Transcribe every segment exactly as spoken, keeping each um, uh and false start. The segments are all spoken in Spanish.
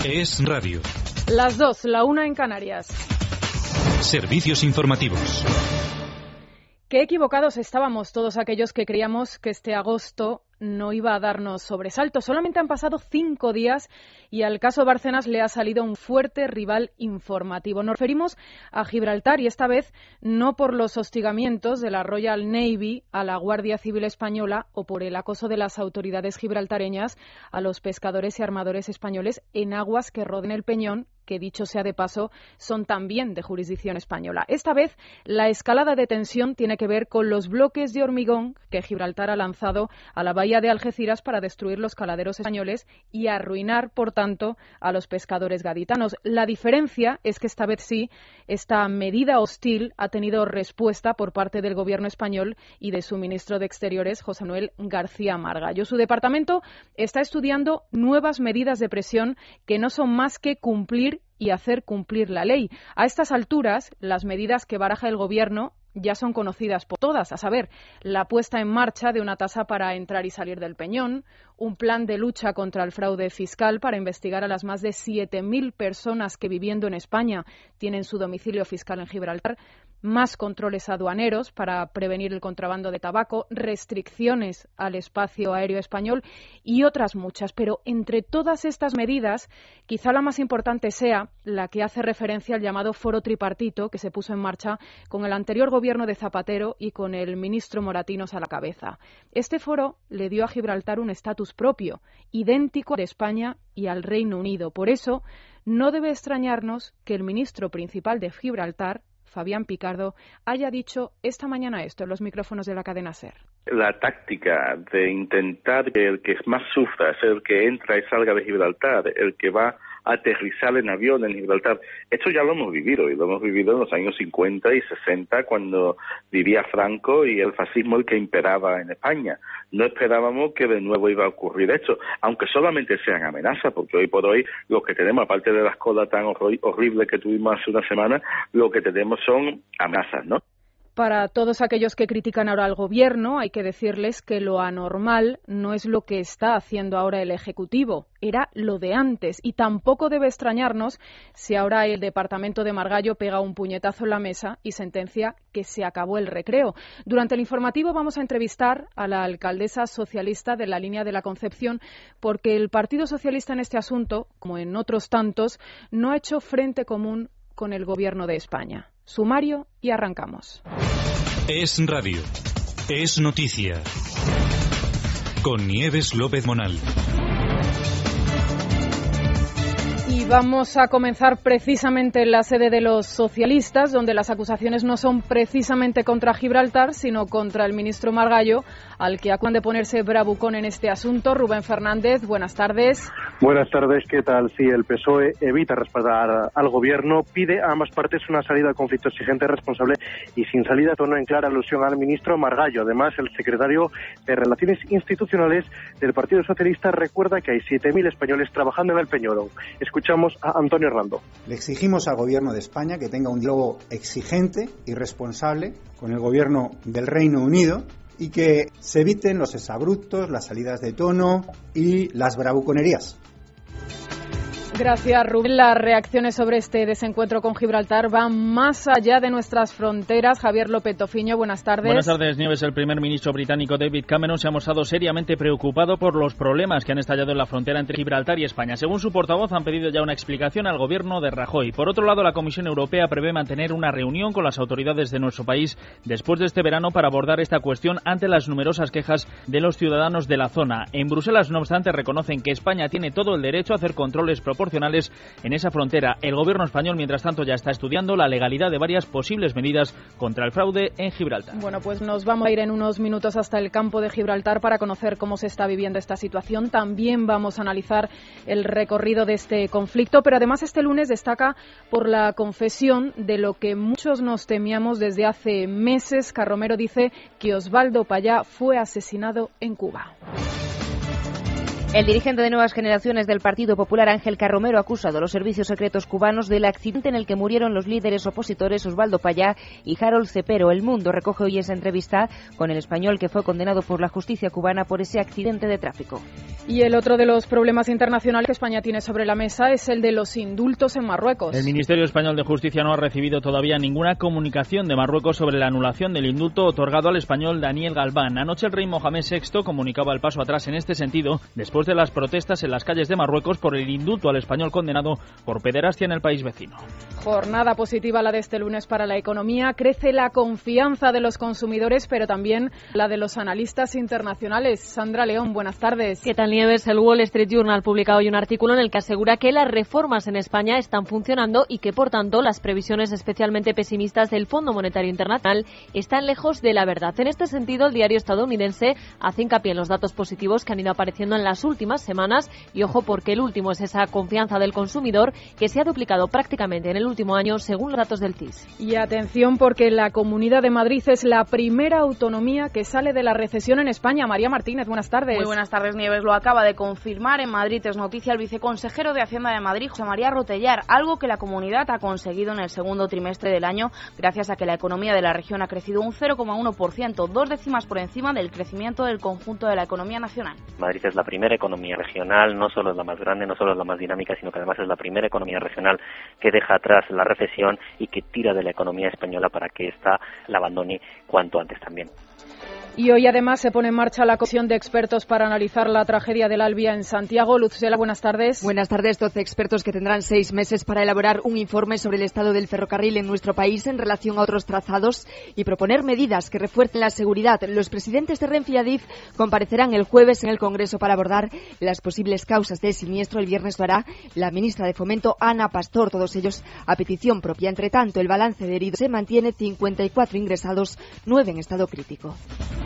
Es radio. Las dos, la una en Canarias. Servicios informativos. Qué equivocados estábamos todos aquellos que creíamos que este agosto no iba a darnos sobresaltos. Solamente han pasado cinco días y al caso Bárcenas le ha salido un fuerte rival informativo. Nos referimos a Gibraltar y esta vez no por los hostigamientos de la Royal Navy a la Guardia Civil Española o por el acoso de las autoridades gibraltareñas a los pescadores y armadores españoles en aguas que rodean el Peñón, que dicho sea de paso, son también de jurisdicción española. Esta vez, la escalada de tensión tiene que ver con los bloques de hormigón que Gibraltar ha lanzado a la bahía de Algeciras para destruir los caladeros españoles y arruinar, por tanto, a los pescadores gaditanos. La diferencia es que esta vez sí, esta medida hostil ha tenido respuesta por parte del Gobierno español y de su ministro de Exteriores, José Manuel García Margallo. Su departamento está estudiando nuevas medidas de presión que no son más que cumplir y hacer cumplir la ley. A estas alturas, las medidas que baraja el Gobierno ya son conocidas por todas, a saber, la puesta en marcha de una tasa para entrar y salir del Peñón, un plan de lucha contra el fraude fiscal para investigar a las más de siete mil personas que viviendo en España tienen su domicilio fiscal en Gibraltar, más controles aduaneros para prevenir el contrabando de tabaco, restricciones al espacio aéreo español y otras muchas. Pero entre todas estas medidas, quizá la más importante sea la que hace referencia al llamado foro tripartito que se puso en marcha con el anterior gobierno de Zapatero y con el ministro Moratinos a la cabeza. Este foro le dio a Gibraltar un estatus propio, idéntico al de España y al Reino Unido. Por eso, no debe extrañarnos que el ministro principal de Gibraltar, Fabián Picardo, haya dicho esta mañana esto en los micrófonos de la cadena SER. La táctica de intentar que el que más sufra sea el que entra y salga de Gibraltar, el que va a aterrizar en avión en Gibraltar, esto ya lo hemos vivido, y lo hemos vivido en los años cincuenta y sesenta, cuando vivía Franco y el fascismo el que imperaba en España. No esperábamos que de nuevo iba a ocurrir esto, aunque solamente sean amenazas, porque hoy por hoy lo que tenemos, aparte de las colas tan horri- horribles que tuvimos hace una semana, lo que tenemos son amenazas, ¿no? Para todos aquellos que critican ahora al Gobierno, hay que decirles que lo anormal no es lo que está haciendo ahora el Ejecutivo, era lo de antes. Y tampoco debe extrañarnos si ahora el Departamento de Margallo pega un puñetazo en la mesa y sentencia que se acabó el recreo. Durante el informativo vamos a entrevistar a la alcaldesa socialista de la Línea de la Concepción, porque el Partido Socialista en este asunto, como en otros tantos, no ha hecho frente común con el Gobierno de España. Sumario y arrancamos. Es radio. Es noticia. Con Nieves López Monal. Y vamos a comenzar precisamente en la sede de los socialistas, donde las acusaciones no son precisamente contra Gibraltar, sino contra el ministro Margallo, al que acaban de ponerse bravucón en este asunto. Rubén Fernández, buenas tardes. Buenas tardes, ¿qué tal? Sí, el P S O E evita respaldar al Gobierno, pide a ambas partes una salida al conflicto exigente, responsable y sin salida, tono en clara alusión al ministro Margallo. Además, el secretario de Relaciones Institucionales del Partido Socialista recuerda que hay siete mil españoles trabajando en el Peñón. Escuchamos a Antonio Hernando. Le exigimos al Gobierno de España que tenga un diálogo exigente y responsable con el Gobierno del Reino Unido y que se eviten los exabruptos, las salidas de tono y las bravuconerías. Gracias, Rubén. Las reacciones sobre este desencuentro con Gibraltar van más allá de nuestras fronteras. Javier López Tofiño, buenas tardes. Buenas tardes, Nieves. El primer ministro británico David Cameron se ha mostrado seriamente preocupado por los problemas que han estallado en la frontera entre Gibraltar y España. Según su portavoz, han pedido ya una explicación al gobierno de Rajoy. Por otro lado, la Comisión Europea prevé mantener una reunión con las autoridades de nuestro país después de este verano para abordar esta cuestión ante las numerosas quejas de los ciudadanos de la zona. En Bruselas, no obstante, reconocen que España tiene todo el derecho a hacer controles proporcionales en esa frontera. El gobierno español, mientras tanto, ya está estudiando la legalidad de varias posibles medidas contra el fraude en Gibraltar. Bueno, pues nos vamos a ir en unos minutos hasta el campo de Gibraltar para conocer cómo se está viviendo esta situación. También vamos a analizar el recorrido de este conflicto, pero además este lunes destaca por la confesión de lo que muchos nos temíamos desde hace meses. Carromero dice que Osvaldo Payá fue asesinado en Cuba. El dirigente de Nuevas Generaciones del Partido Popular, Ángel Carromero, ha acusado a los servicios secretos cubanos del accidente en el que murieron los líderes opositores Osvaldo Payá y Harold Cepero. El Mundo recoge hoy esa entrevista con el español que fue condenado por la justicia cubana por ese accidente de tráfico. Y el otro de los problemas internacionales que España tiene sobre la mesa es el de los indultos en Marruecos. El Ministerio Español de Justicia no ha recibido todavía ninguna comunicación de Marruecos sobre la anulación del indulto otorgado al español Daniel Galván. Anoche el rey Mohamed sexto comunicaba el paso atrás en este sentido, después de las protestas en las calles de Marruecos por el indulto al español condenado por pederastia en el país vecino. Jornada positiva la de este lunes para la economía. Crece la confianza de los consumidores, pero también la de los analistas internacionales. Sandra León, buenas tardes. ¿Qué tal, Nieves? El Wall Street Journal ha publicado hoy un artículo en el que asegura que las reformas en España están funcionando y que, por tanto, las previsiones especialmente pesimistas del Fondo Monetario Internacional están lejos de la verdad. En este sentido, el diario estadounidense hace hincapié en los datos positivos que han ido apareciendo en las últimas semanas y ojo porque el último es esa confianza del consumidor que se ha duplicado prácticamente en el último año según los datos del C I S. Y atención porque la Comunidad de Madrid es la primera autonomía que sale de la recesión en España. María Martínez, buenas tardes. Muy buenas tardes, Nieves. Lo acaba de confirmar en Madrid, es noticia, el viceconsejero de Hacienda de Madrid, José María Rotellar, algo que la comunidad ha conseguido en el segundo trimestre del año gracias a que la economía de la región ha crecido un cero coma uno por ciento, dos décimas por encima del crecimiento del conjunto de la economía nacional. Madrid es la primera economía regional, no solo es la más grande, no solo es la más dinámica, sino que además es la primera economía regional que deja atrás la recesión y que tira de la economía española para que ésta la abandone cuanto antes también. Y hoy además se pone en marcha la comisión de expertos para analizar la tragedia del Albia en Santiago. Luzela, buenas tardes. Buenas tardes. doce expertos que tendrán seis meses para elaborar un informe sobre el estado del ferrocarril en nuestro país en relación a otros trazados y proponer medidas que refuercen la seguridad. Los presidentes de Renfe y Adif comparecerán el jueves en el Congreso para abordar las posibles causas del siniestro. El viernes lo hará la ministra de Fomento, Ana Pastor, todos ellos a petición propia. Entre tanto, el balance de heridos se mantiene: cincuenta y cuatro ingresados, nueve en estado crítico.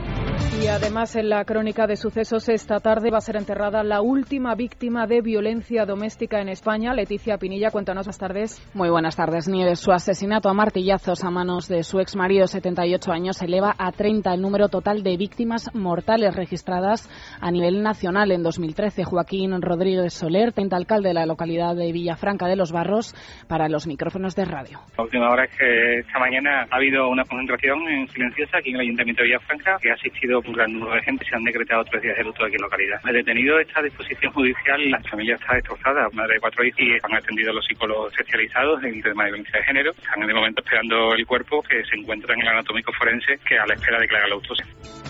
Y además en la crónica de sucesos esta tarde va a ser enterrada la última víctima de violencia doméstica en España. Leticia Pinilla, cuéntanos, más tardes. Muy buenas tardes, Nieves. Su asesinato a martillazos a manos de su exmarido, setenta y ocho años, eleva a treinta el número total de víctimas mortales registradas a nivel nacional en dos mil trece. Joaquín Rodríguez Soler, teniente alcalde de la localidad de Villafranca de los Barros, para los micrófonos de radio. La última hora es que esta mañana ha habido una concentración en silenciosa aquí en el Ayuntamiento de Villafranca, que ha asistido un gran número de gente. Se han decretado tres días de luto aquí en la localidad. El detenido está a disposición judicial, la familia está destrozada, madre de cuatro hijos, y han atendido a los psicólogos especializados en tema de violencia de género. Están de momento esperando el cuerpo, que se encuentra en el anatómico forense, que a la espera de que le haga la autopsia.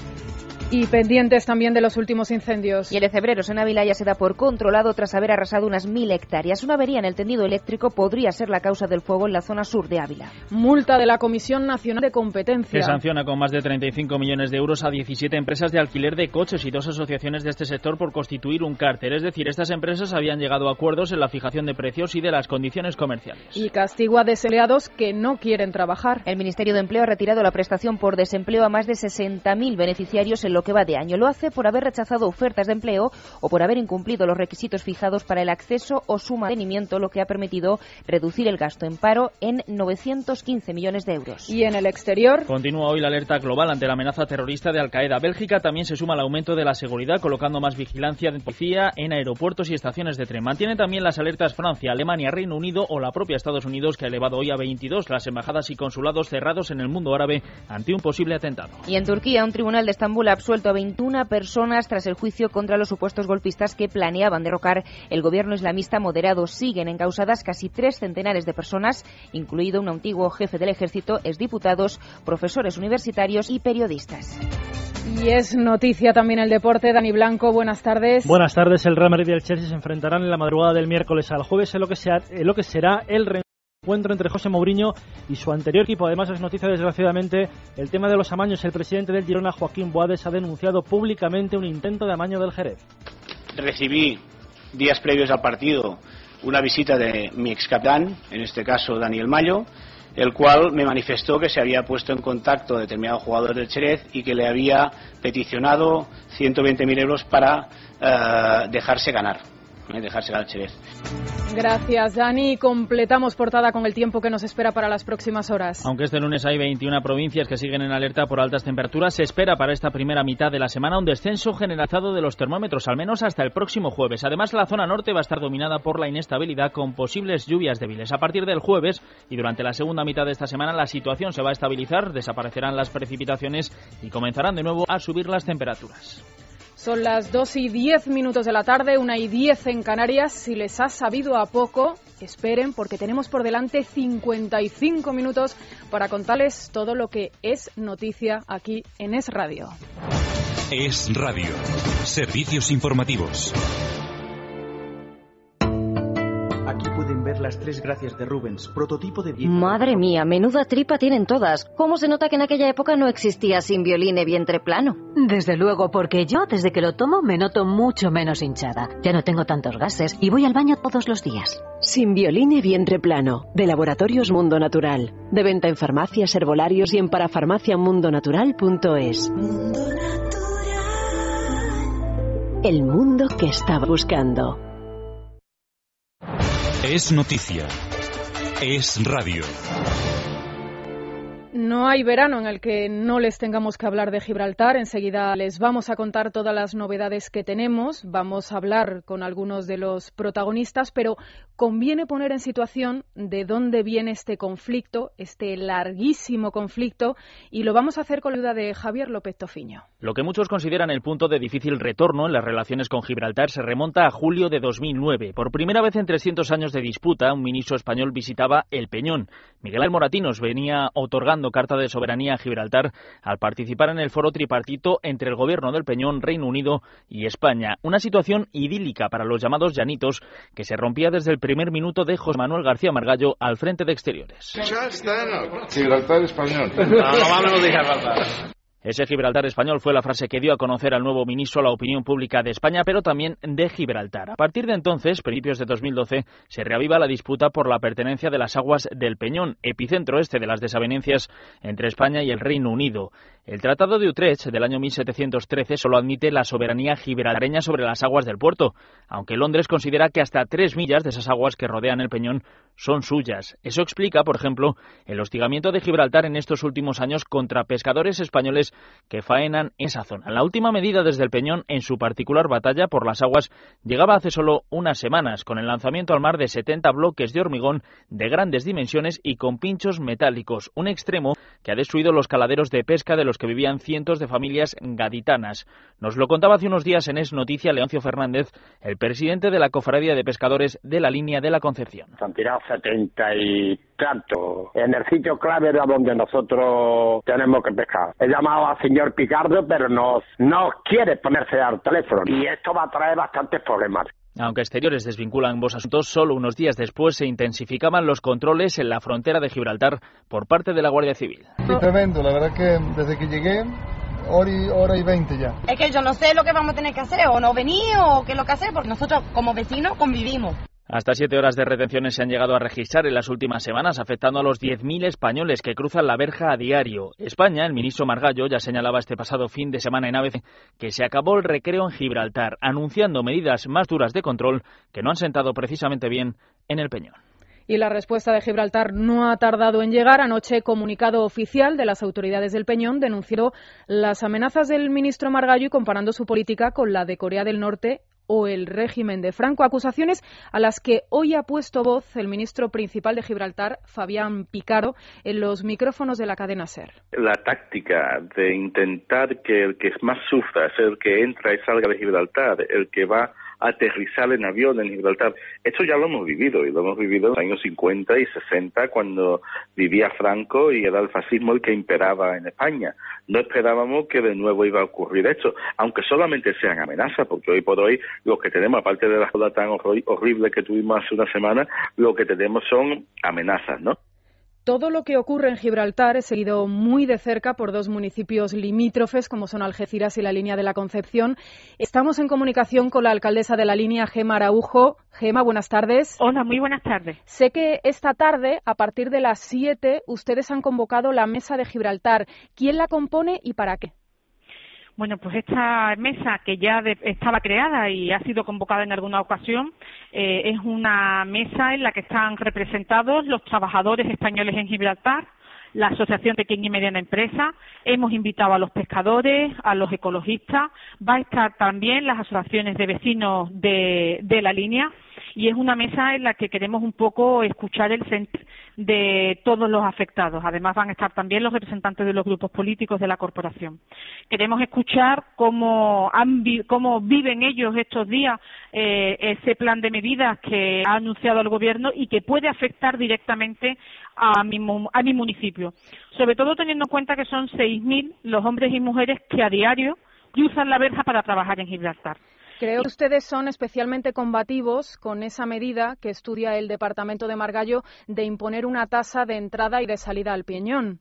Y pendientes también de los últimos incendios. Y el de Cebreros en Ávila ya se da por controlado tras haber arrasado unas mil hectáreas. Una avería en el tendido eléctrico podría ser la causa del fuego en la zona sur de Ávila. Multa de la Comisión Nacional de Competencia. Que sanciona con más de treinta y cinco millones de euros a diecisiete empresas de alquiler de coches y dos asociaciones de este sector por constituir un cártel. Es decir, estas empresas habían llegado a acuerdos en la fijación de precios y de las condiciones comerciales. Y castigo a desempleados que no quieren trabajar. El Ministerio de Empleo ha retirado la prestación por desempleo a más de sesenta mil beneficiarios en lo que va de año. Lo hace por haber rechazado ofertas de empleo o por haber incumplido los requisitos fijados para el acceso o su mantenimiento, lo que ha permitido reducir el gasto en paro en novecientos quince millones de euros. Y en el exterior, continúa hoy la alerta global ante la amenaza terrorista de Al-Qaeda. Bélgica también se suma al aumento de la seguridad, colocando más vigilancia de policía en aeropuertos y estaciones de tren. Mantiene también las alertas Francia, Alemania, Reino Unido o la propia Estados Unidos, que ha elevado hoy a veintidós las embajadas y consulados cerrados en el mundo árabe ante un posible atentado. Y en Turquía, un tribunal de Estambul ha absuelto a veintiuna personas tras el juicio contra los supuestos golpistas que planeaban derrocar el gobierno islamista moderado. Siguen encausadas casi tres centenares de personas, incluido un antiguo jefe del ejército, exdiputados, profesores universitarios y periodistas. Y es noticia también el deporte. Dani Blanco, buenas tardes. Buenas tardes. El Real Madrid y el Chelsea se enfrentarán en la madrugada del miércoles al jueves en lo que, sea, en lo que será el encuentro entre José Mourinho y su anterior equipo. Además, es noticia, desgraciadamente, el tema de los amaños. El presidente del Girona, Joaquín Boades, ha denunciado públicamente un intento de amaño del Jerez. Recibí días previos al partido una visita de mi excapitán, en este caso Daniel Mayo, el cual me manifestó que se había puesto en contacto a determinados jugadores del Jerez y que le había peticionado ciento veinte mil euros para uh, dejarse ganar. ¿eh? Dejársela al Xerez. Gracias, Dani. Completamos portada con el tiempo que nos espera para las próximas horas. Aunque este lunes hay veintiuna provincias que siguen en alerta por altas temperaturas, se espera para esta primera mitad de la semana un descenso generalizado de los termómetros, al menos hasta el próximo jueves. Además, la zona norte va a estar dominada por la inestabilidad con posibles lluvias débiles. A partir del jueves y durante la segunda mitad de esta semana, la situación se va a estabilizar, desaparecerán las precipitaciones y comenzarán de nuevo a subir las temperaturas. Son las dos y diez minutos de la tarde, una y diez en Canarias. Si les ha sabido a poco, esperen, porque tenemos por delante cincuenta y cinco minutos para contarles todo lo que es noticia aquí en Es Radio. Es Radio. Servicios informativos. Aquí pueden ver las tres gracias de Rubens, prototipo de... Madre mía, menuda tripa tienen todas. ¿Cómo se nota que en aquella época no existía Simbioline vientre plano? Desde luego, porque yo, desde que lo tomo, me noto mucho menos hinchada. Ya no tengo tantos gases y voy al baño todos los días. Simbioline vientre plano, de Laboratorios Mundo Natural. De venta en farmacias, herbolarios y en parafarmacia mundo natural punto es. Mundo Natural. El mundo que estaba buscando. Es noticia. Es radio. No hay verano en el que no les tengamos que hablar de Gibraltar. Enseguida les vamos a contar todas las novedades que tenemos. Vamos a hablar con algunos de los protagonistas, pero conviene poner en situación de dónde viene este conflicto, este larguísimo conflicto, y lo vamos a hacer con la ayuda de Javier López Tofiño. Lo que muchos consideran el punto de difícil retorno en las relaciones con Gibraltar se remonta a julio de dos mil nueve. Por primera vez en trescientos años de disputa, un ministro español visitaba El Peñón. Miguel Ángel Moratinos venía otorgando carta de soberanía a Gibraltar al participar en el foro tripartito entre el gobierno del Peñón, Reino Unido y España. Una situación idílica para los llamados llanitos que se rompía desde el primer minuto de José Manuel García Margallo al frente de Exteriores. Gibraltar español. No, no vamos a dejar. Ese Gibraltar español fue la frase que dio a conocer al nuevo ministro a la opinión pública de España, pero también de Gibraltar. A partir de entonces, principios de dos mil doce, se reaviva la disputa por la pertenencia de las aguas del Peñón, epicentro este de las desavenencias entre España y el Reino Unido. El Tratado de Utrecht del año mil setecientos trece solo admite la soberanía gibraltareña sobre las aguas del puerto, aunque Londres considera que hasta tres millas de esas aguas que rodean el Peñón son suyas. Eso explica, por ejemplo, el hostigamiento de Gibraltar en estos últimos años contra pescadores españoles que faenan en esa zona. La última medida desde el Peñón en su particular batalla por las aguas llegaba hace solo unas semanas, con el lanzamiento al mar de setenta bloques de hormigón de grandes dimensiones y con pinchos metálicos, un extremo que ha destruido los caladeros de pesca de los que vivían cientos de familias gaditanas. Nos lo contaba hace unos días en Es Noticia Leoncio Fernández, el presidente de la Cofradía de Pescadores de la Línea de la Concepción. Han tirado setenta y tanto en el sitio clave de donde nosotros tenemos que pescar. He llamado al señor Picardo, pero no, no quiere ponerse al teléfono y esto va a traer bastantes problemas. Aunque Exteriores desvincula ambos asuntos, solo unos días después se intensificaban los controles en la frontera de Gibraltar por parte de la Guardia Civil. Es tremendo, la verdad que desde que llegué, hora y, hora y veinte ya. Es que yo no sé lo que vamos a tener que hacer, o no venir, o qué es lo que hacer, porque nosotros como vecinos convivimos. Hasta siete horas de retenciones se han llegado a registrar en las últimas semanas, afectando a los diez mil españoles que cruzan la verja a diario. España, el ministro Margallo, ya señalaba este pasado fin de semana en A B C que se acabó el recreo en Gibraltar, anunciando medidas más duras de control que no han sentado precisamente bien en el Peñón. Y la respuesta de Gibraltar no ha tardado en llegar. Anoche, comunicado oficial de las autoridades del Peñón denunció las amenazas del ministro Margallo y comparando su política con la de Corea del Norte o el régimen de Franco, acusaciones a las que hoy ha puesto voz el ministro principal de Gibraltar, Fabián Picardo, en los micrófonos de la cadena SER. La táctica de intentar que el que más sufra es el que entra y salga de Gibraltar, el que va a aterrizar en avión en Gibraltar, esto ya lo hemos vivido, y lo hemos vivido en los años cincuenta y sesenta, cuando vivía Franco y era el fascismo el que imperaba en España. No esperábamos que de nuevo iba a ocurrir esto, aunque solamente sean amenazas, porque hoy por hoy lo que tenemos, aparte de la joda tan horrible que tuvimos hace una semana, lo que tenemos son amenazas, ¿no? Todo lo que ocurre en Gibraltar es seguido muy de cerca por dos municipios limítrofes, como son Algeciras y la Línea de la Concepción. Estamos en comunicación con la alcaldesa de la Línea, Gema Araujo. Gema, buenas tardes. Hola, muy buenas tardes. Sé que esta tarde, a partir de las siete, ustedes han convocado la Mesa de Gibraltar. ¿Quién la compone y para qué? Bueno, pues esta mesa que ya de, estaba creada y ha sido convocada en alguna ocasión eh, es una mesa en la que están representados los trabajadores españoles en Gibraltar, la Asociación Pequeña y Mediana Empresa, hemos invitado a los pescadores, a los ecologistas, va a estar también las asociaciones de vecinos de, de la línea y es una mesa en la que queremos un poco escuchar el sentir de todos los afectados. Además van a estar también los representantes de los grupos políticos de la corporación. Queremos escuchar cómo, han, cómo viven ellos estos días eh, ese plan de medidas que ha anunciado el Gobierno y que puede afectar directamente a mi, a mi municipio. Sobre todo teniendo en cuenta que son seis mil los hombres y mujeres que a diario cruzan la verja para trabajar en Gibraltar. Creo que ustedes son especialmente combativos con esa medida que estudia el Departamento de Margallo de imponer una tasa de entrada y de salida al Peñón.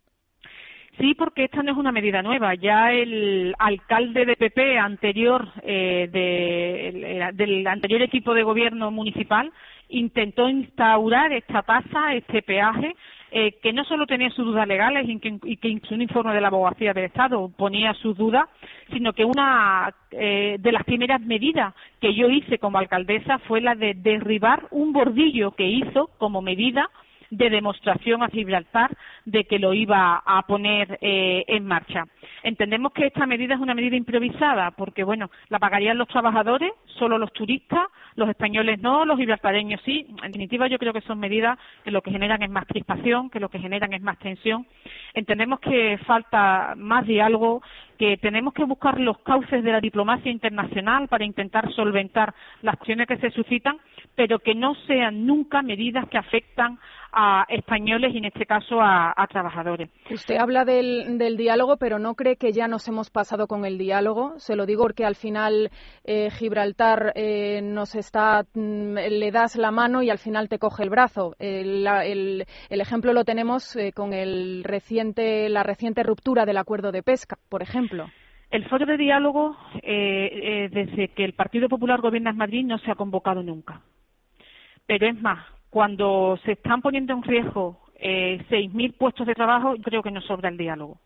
Sí, porque esta no es una medida nueva. Ya el alcalde de P P anterior, eh, de, el, del anterior equipo de gobierno municipal, intentó instaurar esta tasa, este peaje, eh, que no solo tenía sus dudas legales y que, y que incluso un informe de la Abogacía del Estado ponía sus dudas, sino que una eh, de las primeras medidas que yo hice como alcaldesa fue la de derribar un bordillo que hizo como medida de demostración a Gibraltar de que lo iba a poner eh, en marcha. Entendemos que esta medida es una medida improvisada porque, bueno, la pagarían los trabajadores, solo los turistas, los españoles no, los gibraltareños sí. En definitiva, yo creo que son medidas que lo que generan es más crispación, que lo que generan es más tensión. Entendemos que falta más diálogo, que tenemos que buscar los cauces de la diplomacia internacional para intentar solventar las cuestiones que se suscitan, pero que no sean nunca medidas que afectan a españoles y en este caso a, a trabajadores. Usted habla del, del diálogo, pero ¿no cree que ya nos hemos pasado con el diálogo? Se lo digo porque al final eh, Gibraltar eh, nos está, mm, le das la mano y al final te coge el brazo. El, el, el ejemplo lo tenemos eh, con el reciente, la reciente ruptura del acuerdo de pesca, por ejemplo. El foro de diálogo, eh, eh, desde que el Partido Popular gobierna en Madrid, no se ha convocado nunca. Pero es más, cuando se están poniendo en riesgo eh, seis mil puestos de trabajo, creo que nos sobra el diálogo.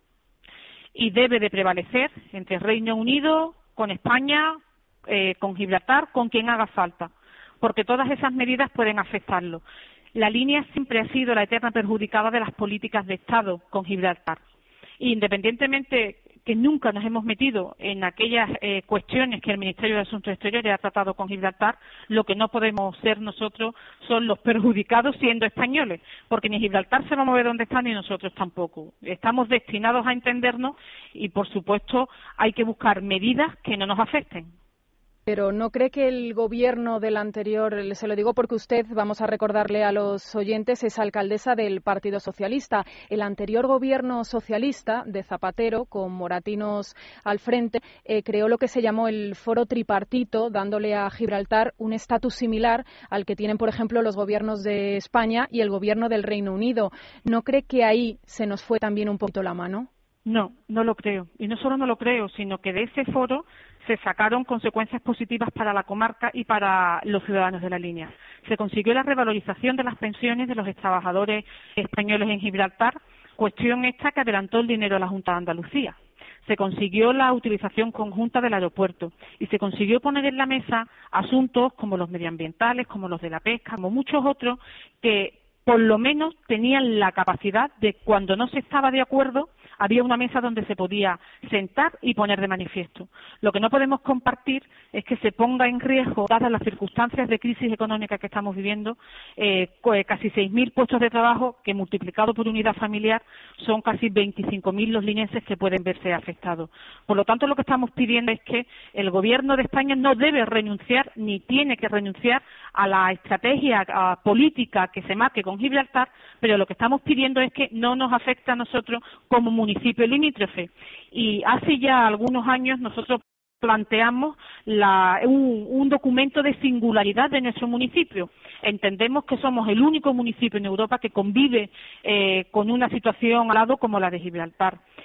Y debe de prevalecer entre Reino Unido, con España, eh, con Gibraltar, con quien haga falta, porque todas esas medidas pueden afectarlo. La línea siempre ha sido la eterna perjudicada de las políticas de Estado con Gibraltar. Y independientemente que nunca nos hemos metido en aquellas eh, cuestiones que el Ministerio de Asuntos Exteriores ha tratado con Gibraltar, lo que no podemos ser nosotros son los perjudicados siendo españoles, porque ni Gibraltar se va a mover donde está ni nosotros tampoco. Estamos destinados a entendernos y, por supuesto, hay que buscar medidas que no nos afecten. Pero ¿no cree que el gobierno del anterior, se lo digo porque usted, vamos a recordarle a los oyentes, es alcaldesa del Partido Socialista? El anterior gobierno socialista de Zapatero, con Moratinos al frente, eh, creó lo que se llamó el Foro Tripartito, dándole a Gibraltar un estatus similar al que tienen, por ejemplo, los gobiernos de España y el gobierno del Reino Unido. ¿No cree que ahí se nos fue también un poquito la mano? No, no lo creo. Y no solo no lo creo, sino que de ese foro se sacaron consecuencias positivas para la comarca y para los ciudadanos de la línea. Se consiguió la revalorización de las pensiones de los trabajadores españoles en Gibraltar, cuestión esta que adelantó el dinero a la Junta de Andalucía. Se consiguió la utilización conjunta del aeropuerto y se consiguió poner en la mesa asuntos como los medioambientales, como los de la pesca, como muchos otros que por lo menos tenían la capacidad de, cuando no se estaba de acuerdo, había una mesa donde se podía sentar y poner de manifiesto. Lo que no podemos compartir es que se ponga en riesgo, dadas las circunstancias de crisis económica que estamos viviendo, eh, casi seis mil puestos de trabajo que, multiplicado por unidad familiar, son casi veinticinco mil los linenses que pueden verse afectados. Por lo tanto, lo que estamos pidiendo es que el Gobierno de España no debe renunciar, ni tiene que renunciar a la estrategia a política que se marque con Gibraltar, pero lo que estamos pidiendo es que no nos afecte a nosotros como municipio limítrofe. Y hace ya algunos años nosotros planteamos la, un, un documento de singularidad de nuestro municipio. Entendemos que somos el único municipio en Europa que convive eh, con una situación al lado como la de Gibraltar.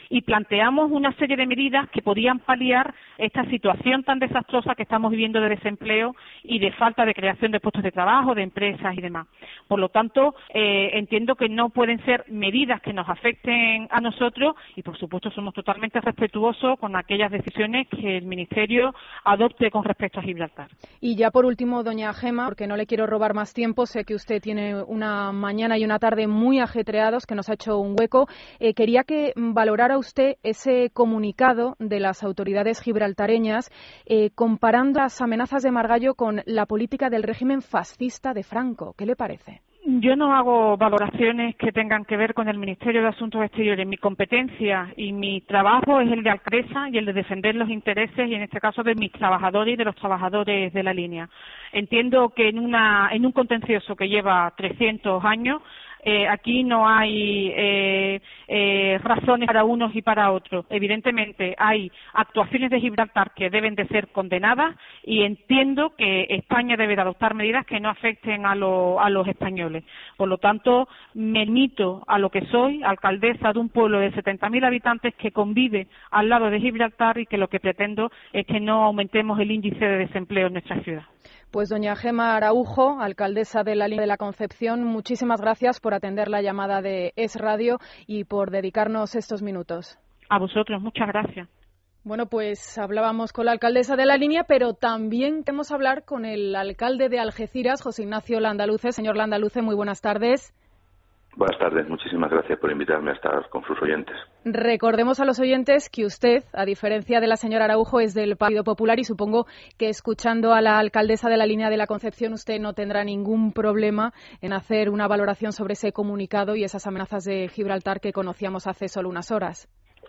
y planteamos una serie de medidas que podían paliar esta situación tan desastrosa que estamos viviendo de desempleo y de falta de creación de puestos de trabajo, de empresas y demás. Por lo tanto, eh, entiendo que no pueden ser medidas que nos afecten a nosotros y, por supuesto, somos totalmente respetuosos con aquellas decisiones que el Ministerio adopte con respecto a Gibraltar. Y ya por último, doña Gema, porque no le quiero robar más tiempo, sé que usted tiene una mañana y una tarde muy ajetreados, que nos ha hecho un hueco. Eh, quería que valorara usted ese comunicado de las autoridades gibraltareñas eh, comparando las amenazas de Margallo con la política del régimen fascista de Franco. ¿Qué le parece? Yo no hago valoraciones que tengan que ver con el Ministerio de Asuntos Exteriores. Mi competencia y mi trabajo es el de alcaldesa y el de defender los intereses, y en este caso de mis trabajadores y de los trabajadores de la línea. Entiendo que en, una, en un contencioso que lleva trescientos años, Eh, aquí no hay eh, eh, razones para unos y para otros. Evidentemente hay actuaciones de Gibraltar que deben de ser condenadas y entiendo que España debe de adoptar medidas que no afecten a, lo, a los españoles. Por lo tanto, me limito a lo que soy, alcaldesa de un pueblo de setenta mil habitantes que convive al lado de Gibraltar y que lo que pretendo es que no aumentemos el índice de desempleo en nuestra ciudad. Pues doña Gema Araujo, alcaldesa de la Línea de la Concepción, muchísimas gracias por atender la llamada de Es Radio y por dedicarnos estos minutos. A vosotros, muchas gracias. Bueno, pues hablábamos con la alcaldesa de la Línea, pero también queremos hablar con el alcalde de Algeciras, José Ignacio Landaluce. Señor Landaluce, muy buenas tardes. Buenas tardes, muchísimas gracias por invitarme a estar con sus oyentes. Recordemos a los oyentes que usted, a diferencia de la señora Araujo, es del Partido Popular y supongo que escuchando a la alcaldesa de la Línea de la Concepción usted no tendrá ningún problema en hacer una valoración sobre ese comunicado y esas amenazas de Gibraltar que conocíamos hace solo unas horas.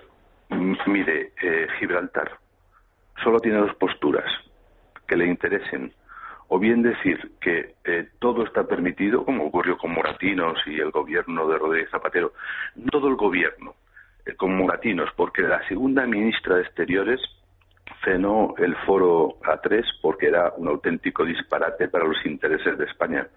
Mire, eh, Gibraltar solo tiene dos posturas que le interesen. O bien decir que eh, todo está permitido, como ocurrió con Moratinos y el gobierno de Rodríguez Zapatero, no todo el gobierno, eh, con Moratinos, porque la segunda ministra de Exteriores frenó el foro A tres porque era un auténtico disparate para los intereses de España.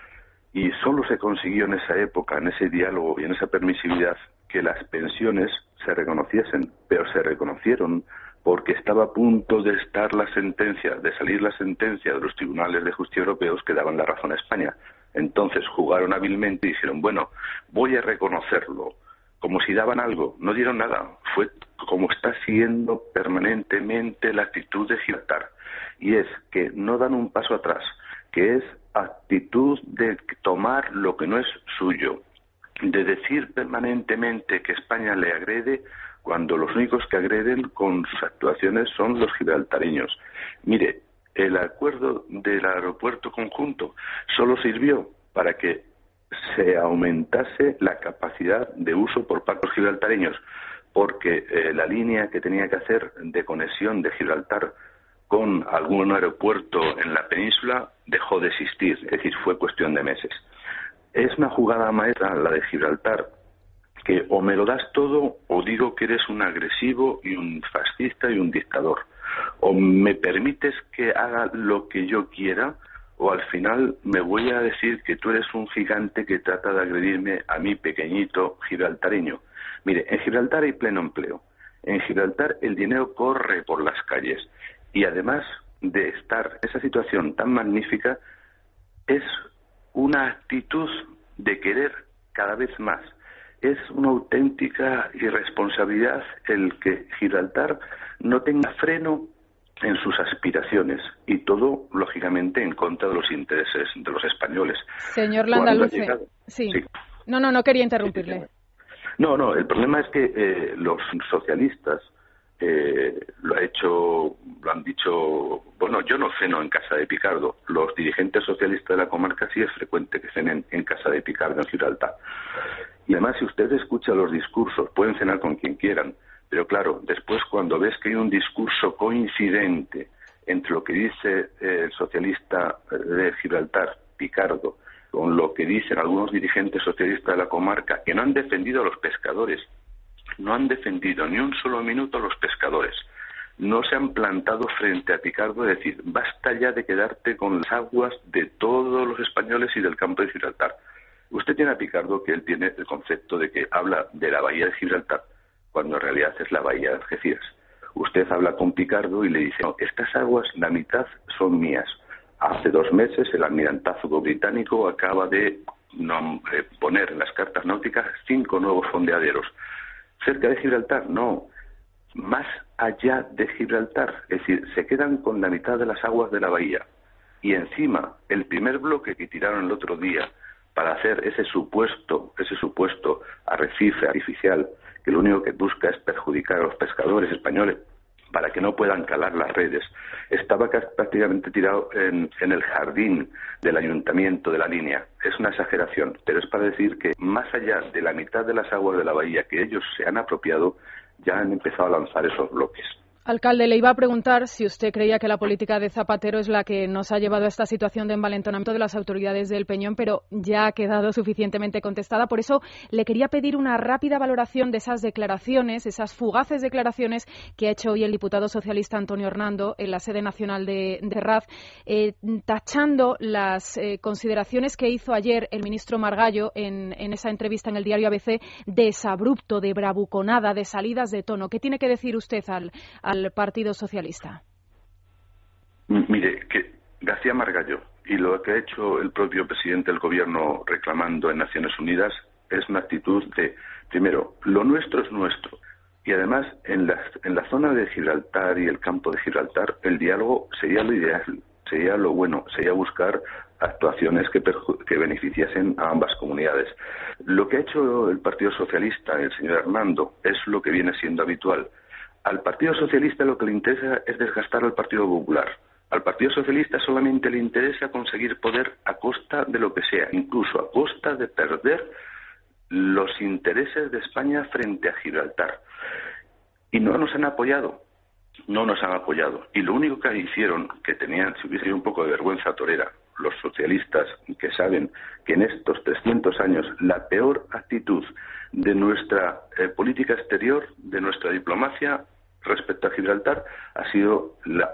Y solo se consiguió en esa época, en ese diálogo y en esa permisividad, que las pensiones se reconociesen, pero se reconocieron porque estaba a punto de estar la sentencia, de salir la sentencia de los tribunales de justicia europeos que daban la razón a España. Entonces jugaron hábilmente y dijeron, bueno, voy a reconocerlo, como si daban algo, no dieron nada. Fue como está siendo permanentemente la actitud de Gibraltar, y es que no dan un paso atrás, que es actitud de tomar lo que no es suyo, de decir permanentemente que España le agrede, cuando los únicos que agreden con sus actuaciones son los gibraltareños. Mire, el acuerdo del aeropuerto conjunto solo sirvió para que se aumentase la capacidad de uso por parte de los gibraltareños, porque eh, la línea que tenía que hacer de conexión de Gibraltar con algún aeropuerto en la península dejó de existir, es decir, fue cuestión de meses. Es una jugada maestra la de Gibraltar, que o me lo das todo o digo que eres un agresivo y un fascista y un dictador. O me permites que haga lo que yo quiera, o al final me voy a decir que tú eres un gigante que trata de agredirme a mi pequeñito gibraltareño. Mire, en Gibraltar hay pleno empleo. En Gibraltar el dinero corre por las calles. Y además de estar en esa situación tan magnífica, es una actitud de querer cada vez más. Es una auténtica irresponsabilidad el que Gibraltar no tenga freno en sus aspiraciones, y todo, lógicamente, en contra de los intereses de los españoles. Señor Landaluce, sí. sí. No, no, no quería interrumpirle. No, no, el problema es que eh, los socialistas eh, lo ha hecho, lo han dicho, bueno, yo no ceno en casa de Picardo, los dirigentes socialistas de la comarca sí es frecuente que cenen en casa de Picardo en Gibraltar. Y además, si usted escucha los discursos, pueden cenar con quien quieran, pero claro, después cuando ves que hay un discurso coincidente entre lo que dice eh, el socialista de Gibraltar, Picardo, con lo que dicen algunos dirigentes socialistas de la comarca, que no han defendido a los pescadores, no han defendido ni un solo minuto a los pescadores, no se han plantado frente a Picardo, es decir, basta ya de quedarte con las aguas de todos los españoles y del campo de Gibraltar. Usted tiene a Picardo, que él tiene el concepto de que habla de la bahía de Gibraltar, cuando en realidad es la bahía de Algeciras. Usted habla con Picardo y le dice, no, estas aguas, la mitad son mías. Hace dos meses el almirantazgo británico acaba de no, eh, poner en las cartas náuticas cinco nuevos fondeaderos. ¿Cerca de Gibraltar? No. Más allá de Gibraltar. Es decir, se quedan con la mitad de las aguas de la bahía. Y encima, el primer bloque que tiraron el otro día para hacer ese supuesto, ese supuesto arrecife artificial, que lo único que busca es perjudicar a los pescadores españoles para que no puedan calar las redes, estaba prácticamente tirado en, en el jardín del ayuntamiento de la línea. Es una exageración, pero es para decir que más allá de la mitad de las aguas de la bahía que ellos se han apropiado, ya han empezado a lanzar esos bloques. Alcalde, le iba a preguntar si usted creía que la política de Zapatero es la que nos ha llevado a esta situación de envalentonamiento de las autoridades del Peñón, pero ya ha quedado suficientemente contestada. Por eso le quería pedir una rápida valoración de esas declaraciones, esas fugaces declaraciones que ha hecho hoy el diputado socialista Antonio Hernando en la sede nacional de, de R A Z, eh, tachando las eh, consideraciones que hizo ayer el ministro Margallo en, en esa entrevista en el diario A B C de exabrupto, de bravuconada, de salidas de tono. ¿Qué tiene que decir usted al al Partido Socialista? Mire, que García Margallo y lo que ha hecho el propio presidente del Gobierno reclamando en Naciones Unidas es una actitud de, primero, lo nuestro es nuestro, y además en la, en la zona de Gibraltar y el campo de Gibraltar el diálogo sería lo ideal, sería lo bueno, sería buscar actuaciones que, que beneficiasen a ambas comunidades. Lo que ha hecho el Partido Socialista, el señor Hernando, es lo que viene siendo habitual. Al Partido Socialista lo que le interesa es desgastar al Partido Popular. Al Partido Socialista solamente le interesa conseguir poder a costa de lo que sea, incluso a costa de perder los intereses de España frente a Gibraltar. Y no nos han apoyado, no nos han apoyado. Y lo único que hicieron, que tenían, si hubiese un poco de vergüenza torera, los socialistas, que saben que en estos trescientos años la peor actitud de nuestra eh, política exterior, de nuestra diplomacia respecto a Gibraltar, ha sido la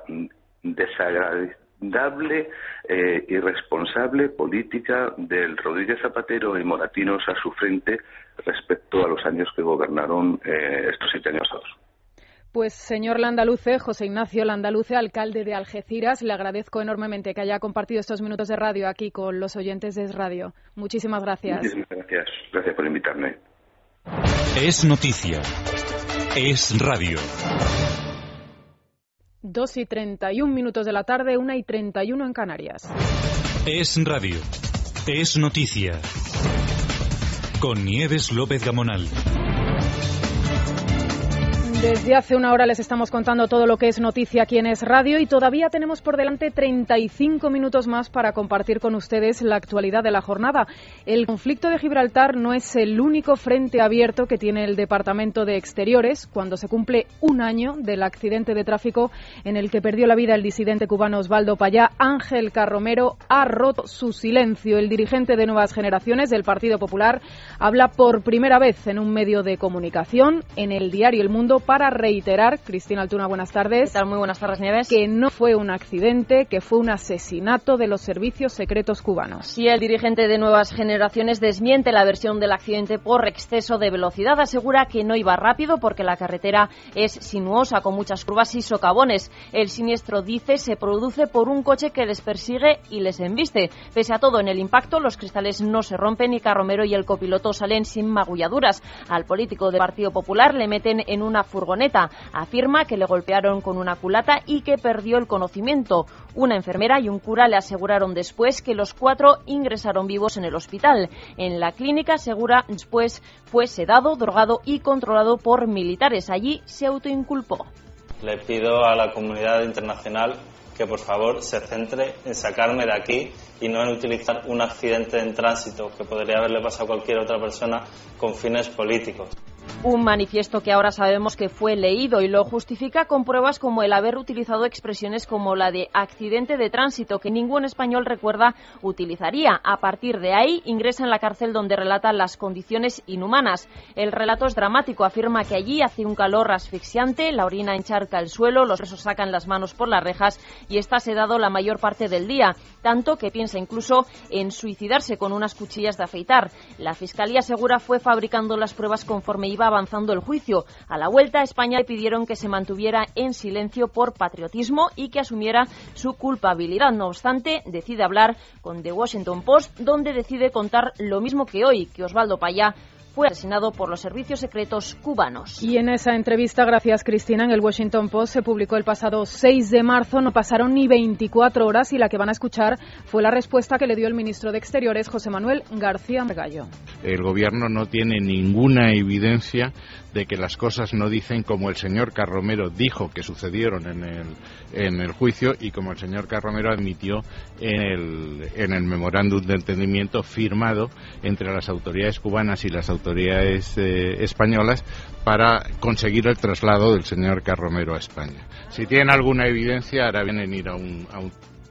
desagradable, eh, irresponsable política del Rodríguez Zapatero y Moratinos a su frente respecto a los años que gobernaron eh, estos siete años pasados. Pues señor Landaluce, José Ignacio Landaluce, alcalde de Algeciras, le agradezco enormemente que haya compartido estos minutos de radio aquí con los oyentes de Es Radio. Muchísimas gracias. Muchísimas gracias. Gracias por invitarme. Es noticia. Es radio. Dos y treinta y un minutos de la tarde, una y treinta y uno en Canarias. Es radio. Es noticia. Con Nieves López Gamonal. Desde hace una hora les estamos contando todo lo que es noticia aquí en Es Radio y todavía tenemos por delante treinta y cinco minutos más para compartir con ustedes la actualidad de la jornada. El conflicto de Gibraltar no es el único frente abierto que tiene el Departamento de Exteriores cuando se cumple un año del accidente de tráfico en el que perdió la vida el disidente cubano Osvaldo Payá. Ángel Carromero ha roto su silencio. El dirigente de Nuevas Generaciones del Partido Popular habla por primera vez en un medio de comunicación, en el diario El Mundo, para reiterar, Cristina Altuna, buenas tardes. ¿Qué tal? Muy buenas tardes, Nieves. Que no fue un accidente, que fue un asesinato de los servicios secretos cubanos. Y el dirigente de Nuevas Generaciones desmiente la versión del accidente por exceso de velocidad. Asegura que no iba rápido porque la carretera es sinuosa, con muchas curvas y socavones. El siniestro, dice, se produce por un coche que les persigue y les embiste. Pese a todo, en el impacto, los cristales no se rompen y Carromero y el copiloto salen sin magulladuras. Al político del Partido Popular le meten en una furgoneta. Afirma que le golpearon con una culata y que perdió el conocimiento. Una enfermera y un cura le aseguraron después que los cuatro ingresaron vivos en el hospital. En la clínica, asegura, después fue sedado, drogado y controlado por militares. Allí se autoinculpó. Le pido a la comunidad internacional que por favor se centre en sacarme de aquí y no en utilizar un accidente en tránsito que podría haberle pasado a cualquier otra persona con fines políticos. Un manifiesto que ahora sabemos que fue leído y lo justifica con pruebas como el haber utilizado expresiones como la de accidente de tránsito, que ningún español, recuerda, utilizaría. A partir de ahí ingresa en la cárcel donde relata las condiciones inhumanas. El relato es dramático, afirma que allí hace un calor asfixiante, la orina encharca el suelo, los presos sacan las manos por las rejas y está sedado la mayor parte del día, tanto que piensa incluso en suicidarse con unas cuchillas de afeitar. La Fiscalía asegura fue fabricando las pruebas conforme iba avanzando el juicio. A la vuelta, a España le pidieron que se mantuviera en silencio por patriotismo y que asumiera su culpabilidad. No obstante, decide hablar con The Washington Post, donde decide contar lo mismo que hoy, que Osvaldo Payá fue asesinado por los servicios secretos cubanos. Y en esa entrevista, gracias Cristina, en el Washington Post se publicó el pasado seis de marzo, no pasaron ni veinticuatro horas y la que van a escuchar fue la respuesta que le dio el ministro de Exteriores, José Manuel García Margallo. El gobierno no tiene ninguna evidencia de que las cosas no dicen como el señor Carromero dijo que sucedieron en el, en el juicio y como el señor Carromero admitió en el, en el memorándum de entendimiento firmado entre las autoridades cubanas y las autoridades eh, españolas para conseguir el traslado del señor Carromero a España. Si tienen alguna evidencia, ahora vienen a ir a un... A un...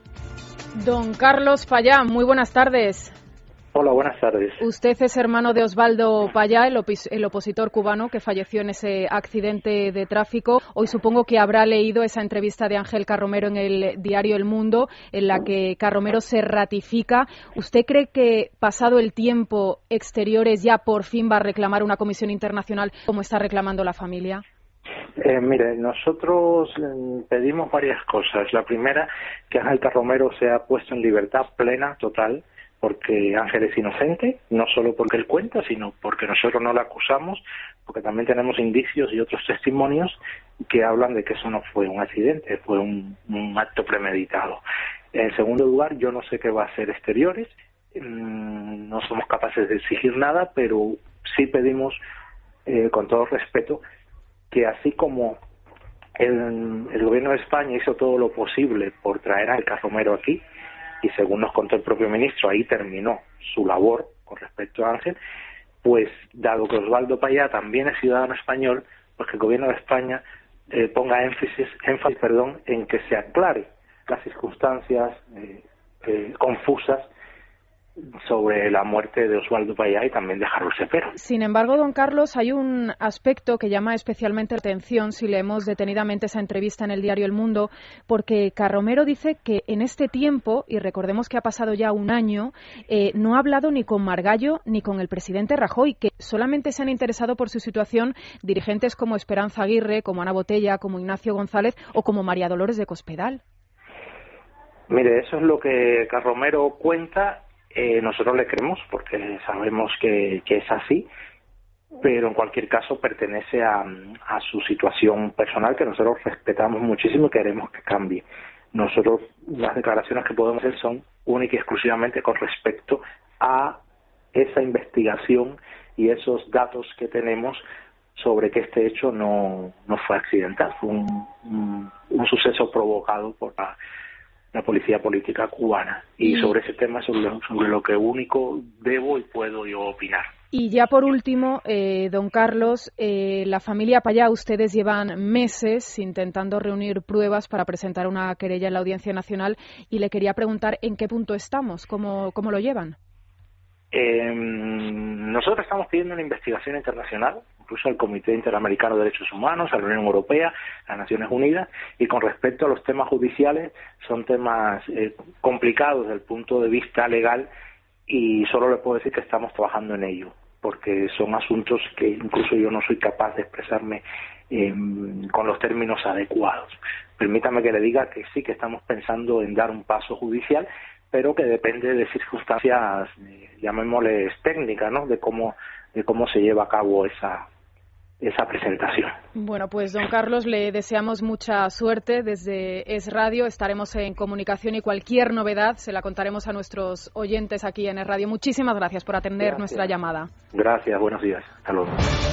Don Carlos Payá, muy buenas tardes. Hola, buenas tardes. Usted es hermano de Osvaldo Payá, el, opis- el opositor cubano que falleció en ese accidente de tráfico. Hoy supongo que habrá leído esa entrevista de Ángel Carromero en el diario El Mundo, en la que Carromero se ratifica. ¿Usted cree que, pasado el tiempo, Exteriores ya por fin va a reclamar una comisión internacional como está reclamando la familia? Eh, mire, nosotros eh, pedimos varias cosas. La primera, que Ángel Carromero sea puesto en libertad plena, total, porque Ángel es inocente, no solo porque él cuenta, sino porque nosotros no le acusamos, porque también tenemos indicios y otros testimonios que hablan de que eso no fue un accidente, fue un, un acto premeditado. En segundo lugar, yo no sé qué va a hacer Exteriores, mmm, no somos capaces de exigir nada, pero sí pedimos, eh, con todo respeto, que así como el, el gobierno de España hizo todo lo posible por traer al Carromero aquí, y según nos contó el propio ministro, ahí terminó su labor con respecto a Ángel, pues dado que Osvaldo Payá también es ciudadano español, pues que el gobierno de España eh, ponga énfasis, énfasis perdón, en que se aclare las circunstancias eh, eh, confusas sobre la muerte de Osvaldo Payá y también de Harold Cepero. Sin embargo, don Carlos, hay un aspecto que llama especialmente la atención si leemos detenidamente esa entrevista en el diario El Mundo, porque Carromero dice que en este tiempo, y recordemos que ha pasado ya un año, eh, no ha hablado ni con Margallo ni con el presidente Rajoy, que solamente se han interesado por su situación dirigentes como Esperanza Aguirre, como Ana Botella, como Ignacio González o como María Dolores de Cospedal. Mire, eso es lo que Carromero cuenta. Eh, nosotros le creemos porque sabemos que, que es así, pero en cualquier caso pertenece a, a su situación personal que nosotros respetamos muchísimo y queremos que cambie. Nosotros las declaraciones que podemos hacer son única y exclusivamente con respecto a esa investigación y esos datos que tenemos sobre que este hecho no, no fue accidental, fue un, un, un suceso provocado por la la policía política cubana. Y sobre ese tema, sobre lo, sobre lo que único debo y puedo yo opinar. Y ya por último, eh, don Carlos, eh, la familia Payá, ustedes llevan meses intentando reunir pruebas para presentar una querella en la Audiencia Nacional y le quería preguntar en qué punto estamos, cómo, cómo lo llevan. Eh, nosotros estamos pidiendo una investigación internacional, incluso al Comité Interamericano de Derechos Humanos, a la Unión Europea, a las Naciones Unidas, y con respecto a los temas judiciales, son temas eh, complicados desde el punto de vista legal, y solo le puedo decir que estamos trabajando en ello, porque son asuntos que incluso yo no soy capaz de expresarme eh, con los términos adecuados. Permítame que le diga que sí, que estamos pensando en dar un paso judicial, pero que depende de circunstancias, eh, llamémosles técnicas, ¿no?, de cómo de cómo se lleva a cabo esa esa presentación. Bueno, pues don Carlos, le deseamos mucha suerte desde Es Radio. Estaremos en comunicación y cualquier novedad se la contaremos a nuestros oyentes aquí en Es Radio. Muchísimas gracias por atender gracias. nuestra llamada. Gracias, buenos días. Hasta luego.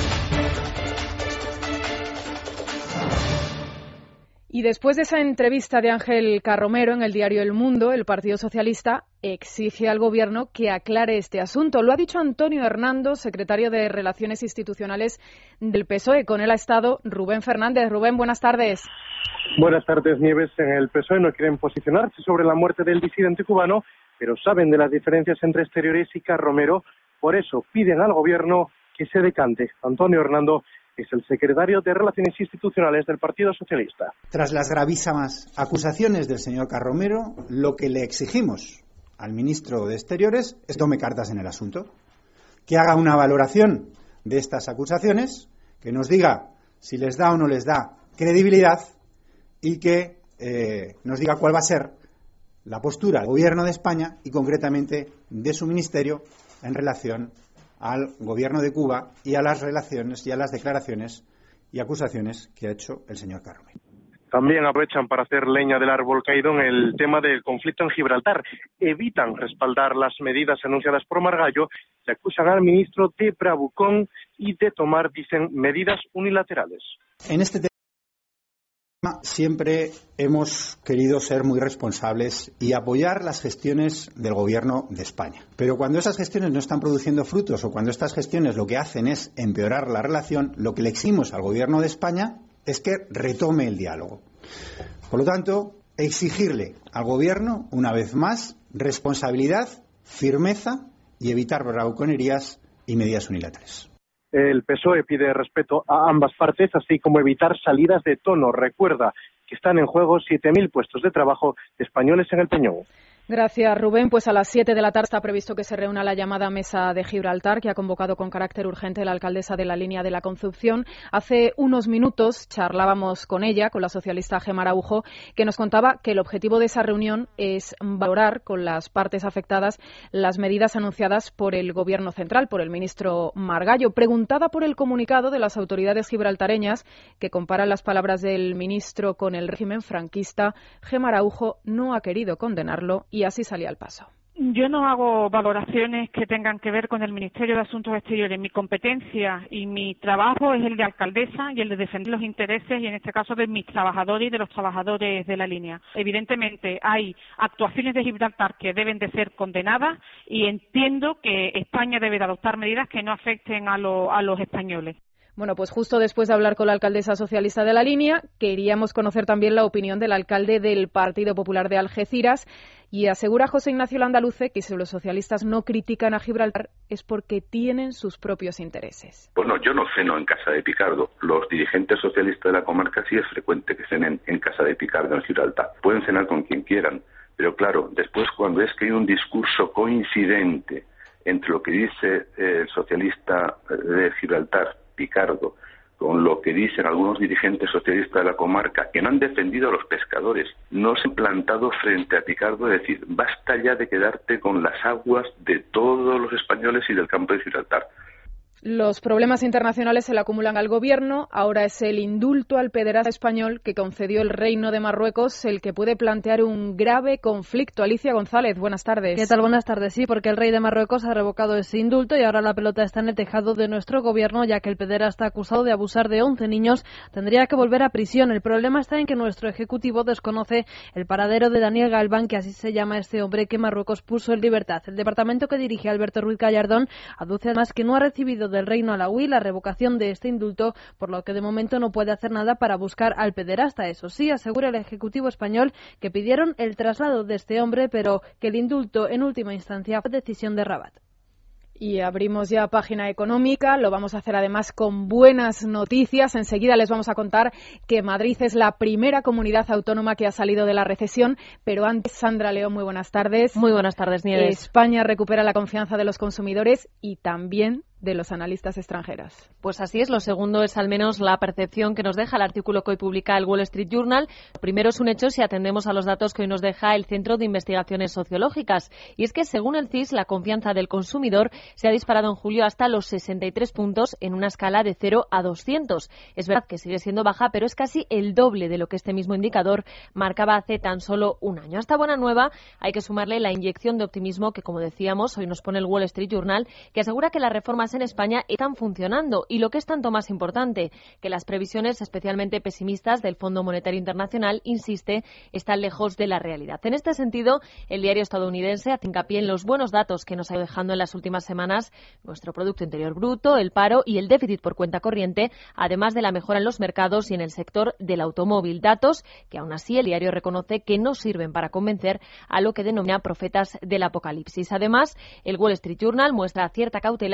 Y después de esa entrevista de Ángel Carromero en el diario El Mundo, el Partido Socialista exige al Gobierno que aclare este asunto. Lo ha dicho Antonio Hernando, secretario de Relaciones Institucionales del P S O E. Con él ha estado Rubén Fernández. Rubén, buenas tardes. Buenas tardes, Nieves. En el P S O E no quieren posicionarse sobre la muerte del disidente cubano, pero saben de las diferencias entre Exteriores y Carromero. Por eso piden al Gobierno que se decante. Antonio Hernando es el secretario de Relaciones Institucionales del Partido Socialista. Tras las gravísimas acusaciones del señor Carromero, lo que le exigimos al ministro de Exteriores es que tome cartas en el asunto, que haga una valoración de estas acusaciones que nos diga si les da o no les da credibilidad y que eh, nos diga cuál va a ser la postura del Gobierno de España y concretamente de su ministerio en relación al Gobierno de Cuba y a las relaciones y a las declaraciones y acusaciones que ha hecho el señor Carromero. También aprovechan para hacer leña del árbol caído en el tema del conflicto en Gibraltar. Evitan respaldar las medidas anunciadas por Margallo y acusan al ministro de bravucón y de tomar, dicen, medidas unilaterales. En este tema siempre hemos querido ser muy responsables y apoyar las gestiones del Gobierno de España. Pero cuando esas gestiones no están produciendo frutos o cuando estas gestiones lo que hacen es empeorar la relación, lo que le exigimos al Gobierno de España es que retome el diálogo. Por lo tanto, exigirle al Gobierno, una vez más, responsabilidad, firmeza y evitar bravuconerías y medidas unilaterales. El P S O E pide respeto a ambas partes, así como evitar salidas de tono. Recuerda que están en juego siete mil puestos de trabajo de españoles en el Peñón. Gracias, Rubén. Pues a las siete de la tarde está previsto que se reúna la llamada Mesa de Gibraltar, que ha convocado con carácter urgente la alcaldesa de la Línea de la Concepción. Hace unos minutos charlábamos con ella, con la socialista Gemma Araujo, que nos contaba que el objetivo de esa reunión es valorar con las partes afectadas las medidas anunciadas por el Gobierno central, por el ministro Margallo. Preguntada por el comunicado de las autoridades gibraltareñas, que comparan las palabras del ministro con el régimen franquista, Gemma Araujo no ha querido condenarlo y así salía al paso. Yo no hago valoraciones que tengan que ver con el Ministerio de Asuntos Exteriores. Mi competencia y mi trabajo es el de alcaldesa y el de defender los intereses, y en este caso de mis trabajadores y de los trabajadores de la línea. Evidentemente hay actuaciones de Gibraltar que deben de ser condenadas y entiendo que España debe de adoptar medidas que no afecten a, lo, a los españoles. Bueno, pues justo después de hablar con la alcaldesa socialista de la Línea, queríamos conocer también la opinión del alcalde del Partido Popular de Algeciras, y asegura José Ignacio Landaluce que si los socialistas no critican a Gibraltar es porque tienen sus propios intereses. Bueno, yo no ceno en casa de Picardo. Los dirigentes socialistas de la comarca sí es frecuente que cenen en casa de Picardo en Gibraltar. Pueden cenar con quien quieran, pero claro, después cuando es que hay un discurso coincidente entre lo que dice el socialista de Gibraltar, Picardo, con lo que dicen algunos dirigentes socialistas de la comarca, que no han defendido a los pescadores, no se han plantado frente a Picardo, es decir, basta ya de quedarte con las aguas de todos los españoles y del campo de Gibraltar. Los problemas internacionales se le acumulan al Gobierno. Ahora es el indulto al pederasta español que concedió el Reino de Marruecos el que puede plantear un grave conflicto. Alicia González, buenas tardes. ¿Qué tal? Buenas tardes. Sí, porque el rey de Marruecos ha revocado ese indulto y ahora la pelota está en el tejado de nuestro Gobierno, ya que el pederasta acusado de abusar de once niños tendría que volver a prisión. El problema está en que nuestro Ejecutivo desconoce el paradero de Daniel Galván, que así se llama este hombre que Marruecos puso en libertad. El departamento que dirige Alberto Ruiz Gallardón aduce además que no ha recibido del Reino Alauí la revocación de este indulto, por lo que de momento no puede hacer nada para buscar al pederasta. Eso sí, asegura el Ejecutivo español que pidieron el traslado de este hombre, pero que el indulto en última instancia fue decisión de Rabat. Y abrimos ya página económica, lo vamos a hacer además con buenas noticias. Enseguida les vamos a contar que Madrid es la primera comunidad autónoma que ha salido de la recesión, pero antes, Sandra León, muy buenas tardes. Muy buenas tardes, Nieves. España recupera la confianza de los consumidores y también de los analistas extranjeros. Pues así es, lo segundo es al menos la percepción que nos deja el artículo que hoy publica el Wall Street Journal. Lo primero es un hecho si atendemos a los datos que hoy nos deja el Centro de Investigaciones Sociológicas, y es que según el C I S la confianza del consumidor se ha disparado en julio hasta los sesenta y tres puntos en una escala de cero a doscientos. Es verdad que sigue siendo baja, pero es casi el doble de lo que este mismo indicador marcaba hace tan solo un año. A esta buena nueva hay que sumarle la inyección de optimismo que, como decíamos, hoy nos pone el Wall Street Journal, que asegura que las reformas en España están funcionando y, lo que es tanto más importante, que las previsiones especialmente pesimistas del Fondo Monetario Internacional, insiste, están lejos de la realidad. En este sentido, el diario estadounidense hace hincapié en los buenos datos que nos ha ido dejando en las últimas semanas nuestro Producto Interior Bruto, el paro y el déficit por cuenta corriente, además de la mejora en los mercados y en el sector del automóvil. Datos que aún así el diario reconoce que no sirven para convencer a lo que denomina profetas del apocalipsis. Además, el Wall Street Journal muestra cierta cautela, pero cree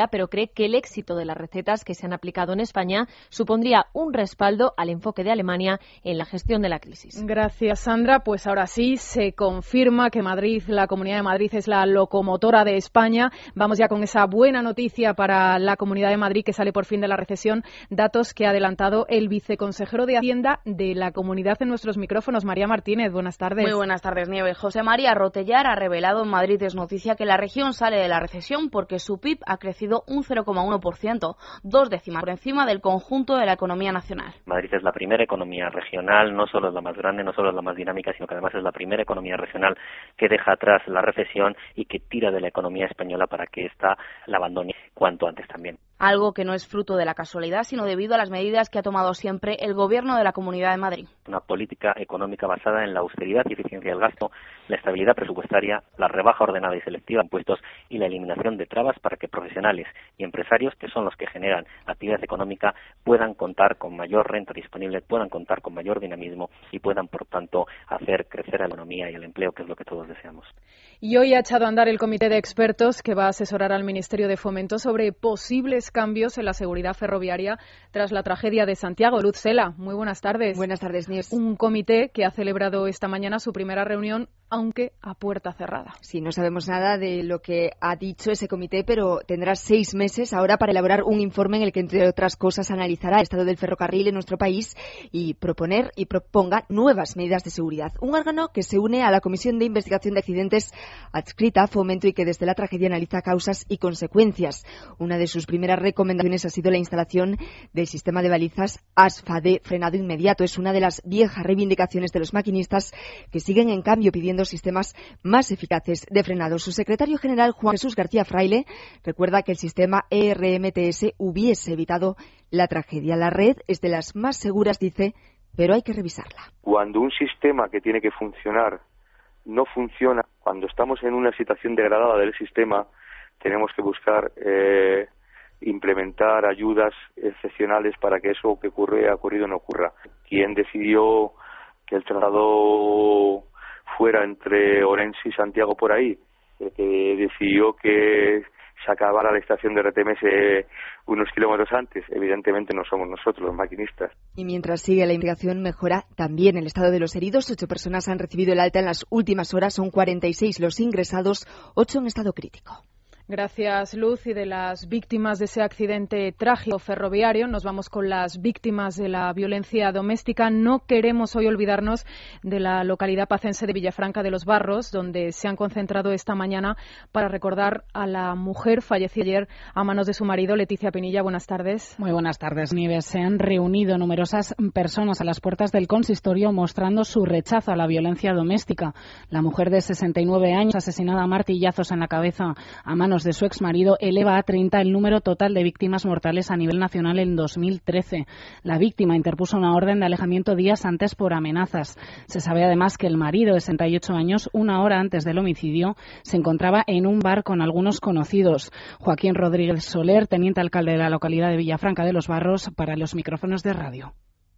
cree que el éxito de las recetas que se han aplicado en España supondría un respaldo al enfoque de Alemania en la gestión de la crisis. Gracias, Sandra. Pues ahora sí, se confirma que Madrid, la Comunidad de Madrid, es la locomotora de España. Vamos ya con esa buena noticia para la Comunidad de Madrid, que sale por fin de la recesión. Datos que ha adelantado el viceconsejero de Hacienda de la Comunidad en nuestros micrófonos. María Martínez, buenas tardes. Muy buenas tardes, Nieves. José María Rotellar ha revelado en Madrid es Noticia que la región sale de la recesión porque su P I B ha crecido un cero coma uno por ciento, dos décimas por encima del conjunto de la economía nacional. Madrid es la primera economía regional, no solo es la más grande, no solo es la más dinámica, sino que además es la primera economía regional que deja atrás la recesión y que tira de la economía española para que ésta la abandone cuanto antes también. Algo que no es fruto de la casualidad, sino debido a las medidas que ha tomado siempre el Gobierno de la Comunidad de Madrid. Una política económica basada en la austeridad y eficiencia del gasto, la estabilidad presupuestaria, la rebaja ordenada y selectiva de impuestos y la eliminación de trabas para que profesionales y empresarios, que son los que generan actividad económica, puedan contar con mayor renta disponible, puedan contar con mayor dinamismo y puedan, por tanto, hacer crecer la economía y el empleo, que es lo que todos deseamos. Y hoy ha echado a andar el comité de expertos que va a asesorar al Ministerio de Fomento sobre posibles cambios en la seguridad ferroviaria tras la tragedia de Santiago. Luz Cela, muy buenas tardes. Buenas tardes, Nieves. Un comité que ha celebrado esta mañana su primera reunión, aunque a puerta cerrada. Sí, no sabemos nada de lo que ha dicho ese comité, pero tendrá seis meses ahora para elaborar un informe en el que, entre otras cosas, analizará el estado del ferrocarril en nuestro país y proponer y proponga nuevas medidas de seguridad. Un órgano que se une a la Comisión de Investigación de Accidentes adscrita a Fomento y que desde la tragedia analiza causas y consecuencias. Una de sus primeras recomendaciones ha sido la instalación del sistema de balizas ASFA de frenado inmediato. Es una de las viejas reivindicaciones de los maquinistas que siguen, en cambio, pidiendo sistemas más eficaces de frenado. Su secretario general, Juan Jesús García Fraile, recuerda que el sistema E R M T S hubiese evitado la tragedia. La red es de las más seguras, dice, pero hay que revisarla. Cuando un sistema que tiene que funcionar no funciona, cuando estamos en una situación degradada del sistema, tenemos que buscar eh, implementar ayudas excepcionales para que eso que ocurre, ha ocurrido no ocurra. ¿Quién decidió que el traslado fuera entre Orense y Santiago por ahí? El que decidió que se acabara la estación de R T M S unos kilómetros antes, evidentemente no somos nosotros los maquinistas. Y mientras sigue la investigación, mejora también el estado de los heridos. Ocho personas han recibido el alta en las últimas horas, son cuarenta y seis los ingresados, ocho en estado crítico. Gracias, Luz. Y de las víctimas de ese accidente trágico ferroviario, nos vamos con las víctimas de la violencia doméstica. No queremos hoy olvidarnos de la localidad pacense de Villafranca de los Barros, donde se han concentrado esta mañana para recordar a la mujer fallecida ayer a manos de su marido. Leticia Pinilla, buenas tardes. Muy buenas tardes, Nieves. Se han reunido numerosas personas a las puertas del consistorio mostrando su rechazo a la violencia doméstica. La mujer de sesenta y nueve años, asesinada a martillazos en la cabeza a manos de su exmarido, eleva a treinta el número total de víctimas mortales a nivel nacional en dos mil trece. La víctima interpuso una orden de alejamiento días antes por amenazas. Se sabe además que el marido, de sesenta y ocho años, una hora antes del homicidio, se encontraba en un bar con algunos conocidos. Joaquín Rodríguez Soler, teniente alcalde de la localidad de Villafranca de los Barros, para los micrófonos de radio.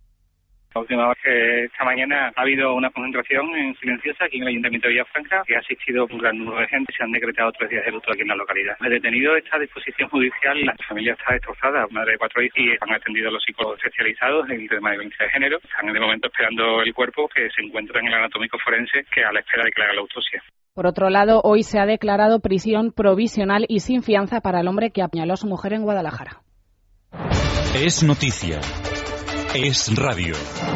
La última vez que esta mañana ha habido una concentración en silenciosa aquí en el Ayuntamiento de Villafranca, que ha asistido un gran número de gente. Se han decretado tres días de luto aquí en la localidad. El detenido está a disposición judicial, la familia está destrozada, madre de cuatro hijos, y han atendido a los psicólogos especializados en el tema de violencia de género. Están de momento esperando el cuerpo, que se encuentra en el anatómico forense, que a la espera de que le haga la autopsia. Por otro lado, hoy se ha declarado prisión provisional y sin fianza para el hombre que apuñaló a su mujer en Guadalajara. Es noticia. Es radio.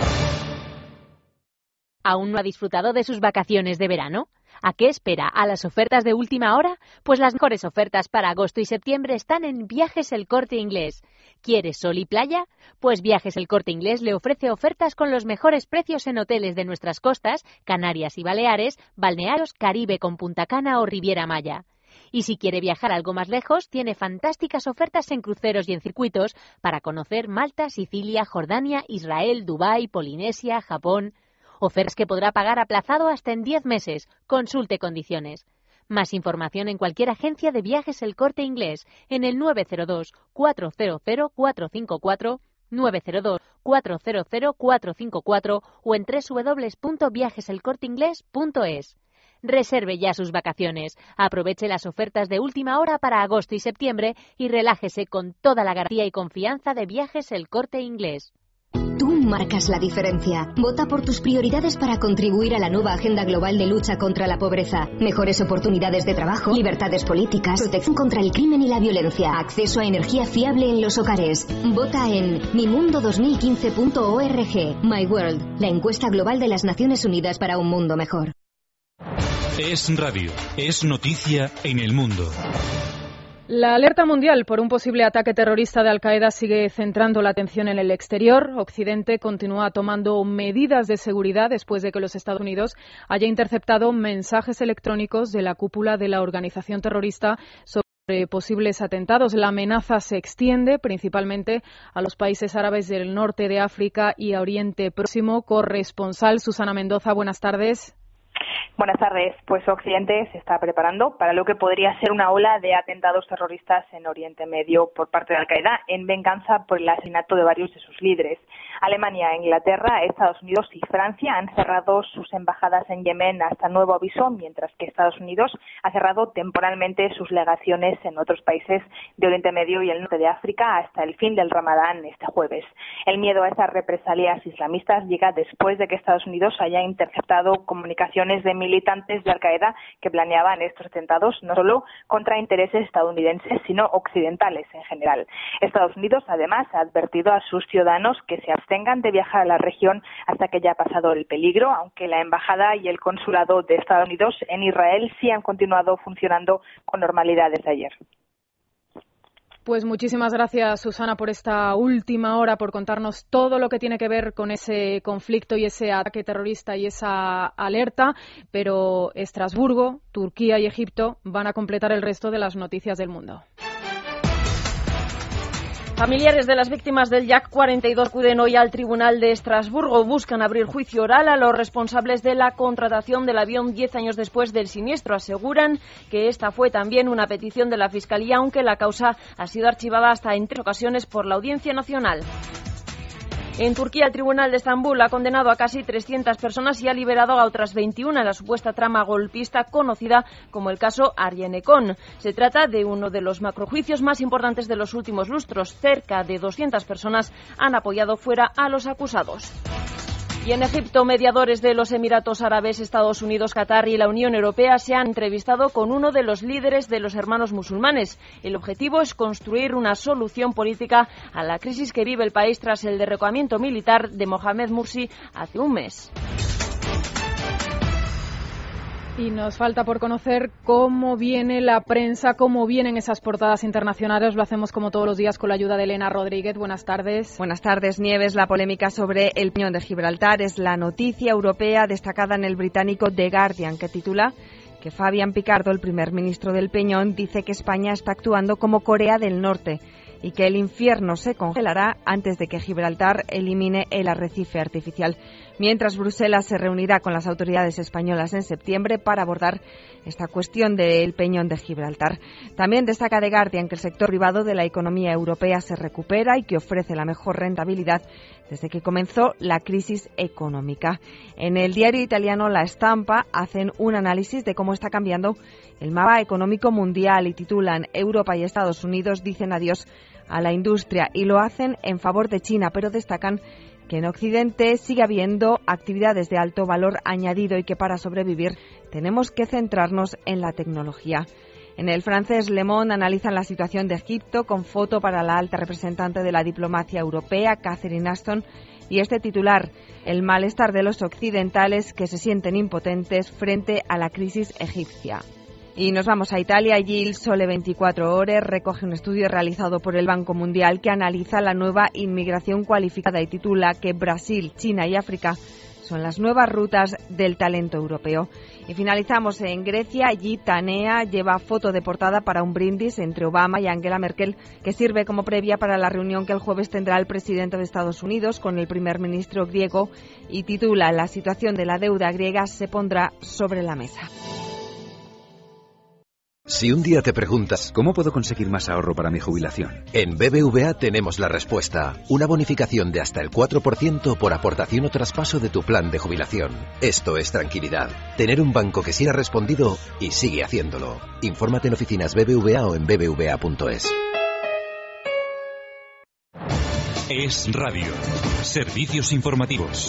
¿Aún no ha disfrutado de sus vacaciones de verano? ¿A qué espera? ¿A las ofertas de última hora? Pues las mejores ofertas para agosto y septiembre están en Viajes El Corte Inglés. ¿Quieres sol y playa? Pues Viajes El Corte Inglés le ofrece ofertas con los mejores precios en hoteles de nuestras costas, Canarias y Baleares, balnearios, Caribe con Punta Cana o Riviera Maya. Y si quiere viajar algo más lejos, tiene fantásticas ofertas en cruceros y en circuitos para conocer Malta, Sicilia, Jordania, Israel, Dubái, Polinesia, Japón. Ofertas que podrá pagar aplazado hasta en diez meses. Consulte condiciones. Más información en cualquier agencia de Viajes El Corte Inglés en el nueve cero dos, cuatro cero cero, cuatro cinco cuatro, nueve cero dos, cuatro cero cero, cuatro cinco cuatro o en doble u doble u doble u punto viajes el corte inglés punto es. reserve ya sus vacaciones. Aproveche las ofertas de última hora para agosto y septiembre y relájese con toda la garantía y confianza de Viajes El Corte Inglés. Tú marcas la diferencia. Vota por tus prioridades para contribuir a la nueva agenda global de lucha contra la pobreza. Mejores oportunidades de trabajo, libertades políticas, protección contra el crimen y la violencia, acceso a energía fiable en los hogares. Vota en mi mundo dos mil quince punto org. My World, la encuesta global de las Naciones Unidas para un mundo mejor. Es radio, es noticia en el mundo. La alerta mundial por un posible ataque terrorista de Al-Qaeda sigue centrando la atención en el exterior. Occidente continúa tomando medidas de seguridad después de que los Estados Unidos haya interceptado mensajes electrónicos de la cúpula de la organización terrorista sobre posibles atentados. La amenaza se extiende principalmente a los países árabes del norte de África y a Oriente Próximo. Corresponsal Susana Mendoza, buenas tardes. Buenas tardes. Pues Occidente se está preparando para lo que podría ser una ola de atentados terroristas en Oriente Medio por parte de Al-Qaeda en venganza por el asesinato de varios de sus líderes. Alemania, Inglaterra, Estados Unidos y Francia han cerrado sus embajadas en Yemen hasta nuevo aviso, mientras que Estados Unidos ha cerrado temporalmente sus legaciones en otros países de Oriente Medio y el norte de África hasta el fin del Ramadán este jueves. El miedo a estas represalias islamistas llega después de que Estados Unidos haya interceptado comunicaciones de militantes de Al-Qaeda que planeaban estos atentados no solo contra intereses estadounidenses, sino occidentales en general. Estados Unidos, además, ha advertido a sus ciudadanos que se abstengan de viajar a la región hasta que haya pasado el peligro, aunque la embajada y el consulado de Estados Unidos en Israel sí han continuado funcionando con normalidad desde ayer. Pues muchísimas gracias, Susana, por esta última hora, por contarnos todo lo que tiene que ver con ese conflicto y ese ataque terrorista y esa alerta. Pero Estrasburgo, Turquía y Egipto van a completar el resto de las noticias del mundo. Familiares de las víctimas del Yak cuarenta y dos acuden hoy al Tribunal de Estrasburgo. Buscan abrir juicio oral a los responsables de la contratación del avión diez años después del siniestro. Aseguran que esta fue también una petición de la Fiscalía, aunque la causa ha sido archivada hasta en tres ocasiones por la Audiencia Nacional. En Turquía, el Tribunal de Estambul ha condenado a casi trescientas personas y ha liberado a otras veintiuna en la supuesta trama golpista conocida como el caso Ergenekon. Se trata de uno de los macrojuicios más importantes de los últimos lustros. Cerca de doscientas personas han apoyado fuera a los acusados. Y en Egipto, mediadores de los Emiratos Árabes, Estados Unidos, Qatar y la Unión Europea se han entrevistado con uno de los líderes de los hermanos musulmanes. El objetivo es construir una solución política a la crisis que vive el país tras el derrocamiento militar de Mohamed Morsi hace un mes. Y nos falta por conocer cómo viene la prensa, cómo vienen esas portadas internacionales. Lo hacemos como todos los días con la ayuda de Elena Rodríguez. Buenas tardes. Buenas tardes, Nieves. La polémica sobre el Peñón de Gibraltar es la noticia europea destacada en el británico The Guardian, que titula que Fabián Picardo, el primer ministro del Peñón, dice que España está actuando como Corea del Norte y que el infierno se congelará antes de que Gibraltar elimine el arrecife artificial. Mientras Bruselas se reunirá con las autoridades españolas en septiembre para abordar esta cuestión del Peñón de Gibraltar. También destaca The Guardian que el sector privado de la economía europea se recupera y que ofrece la mejor rentabilidad desde que comenzó la crisis económica. En el diario italiano La Stampa hacen un análisis de cómo está cambiando el mapa económico mundial y titulan Europa y Estados Unidos dicen adiós a la industria y lo hacen en favor de China, pero destacan que en Occidente sigue habiendo actividades de alto valor añadido y que para sobrevivir tenemos que centrarnos en la tecnología. En el francés Le Monde analizan la situación de Egipto con foto para la alta representante de la diplomacia europea, Catherine Ashton, y este titular, el malestar de los occidentales que se sienten impotentes frente a la crisis egipcia. Y nos vamos a Italia. Allí el Sole veinticuatro Horas recoge un estudio realizado por el Banco Mundial que analiza la nueva inmigración cualificada y titula que Brasil, China y África son las nuevas rutas del talento europeo. Y finalizamos en Grecia. Allí Tanea lleva foto de portada para un brindis entre Obama y Angela Merkel que sirve como previa para la reunión que el jueves tendrá el presidente de Estados Unidos con el primer ministro griego y titula la situación de la deuda griega se pondrá sobre la mesa. Si un día te preguntas, ¿cómo puedo conseguir más ahorro para mi jubilación? En B B V A tenemos la respuesta. Una bonificación de hasta el cuatro por ciento por aportación o traspaso de tu plan de jubilación. Esto es tranquilidad. Tener un banco que sí ha respondido y sigue haciéndolo. Infórmate en oficinas B B V A o en b b v a punto es. Es Radio. Servicios informativos.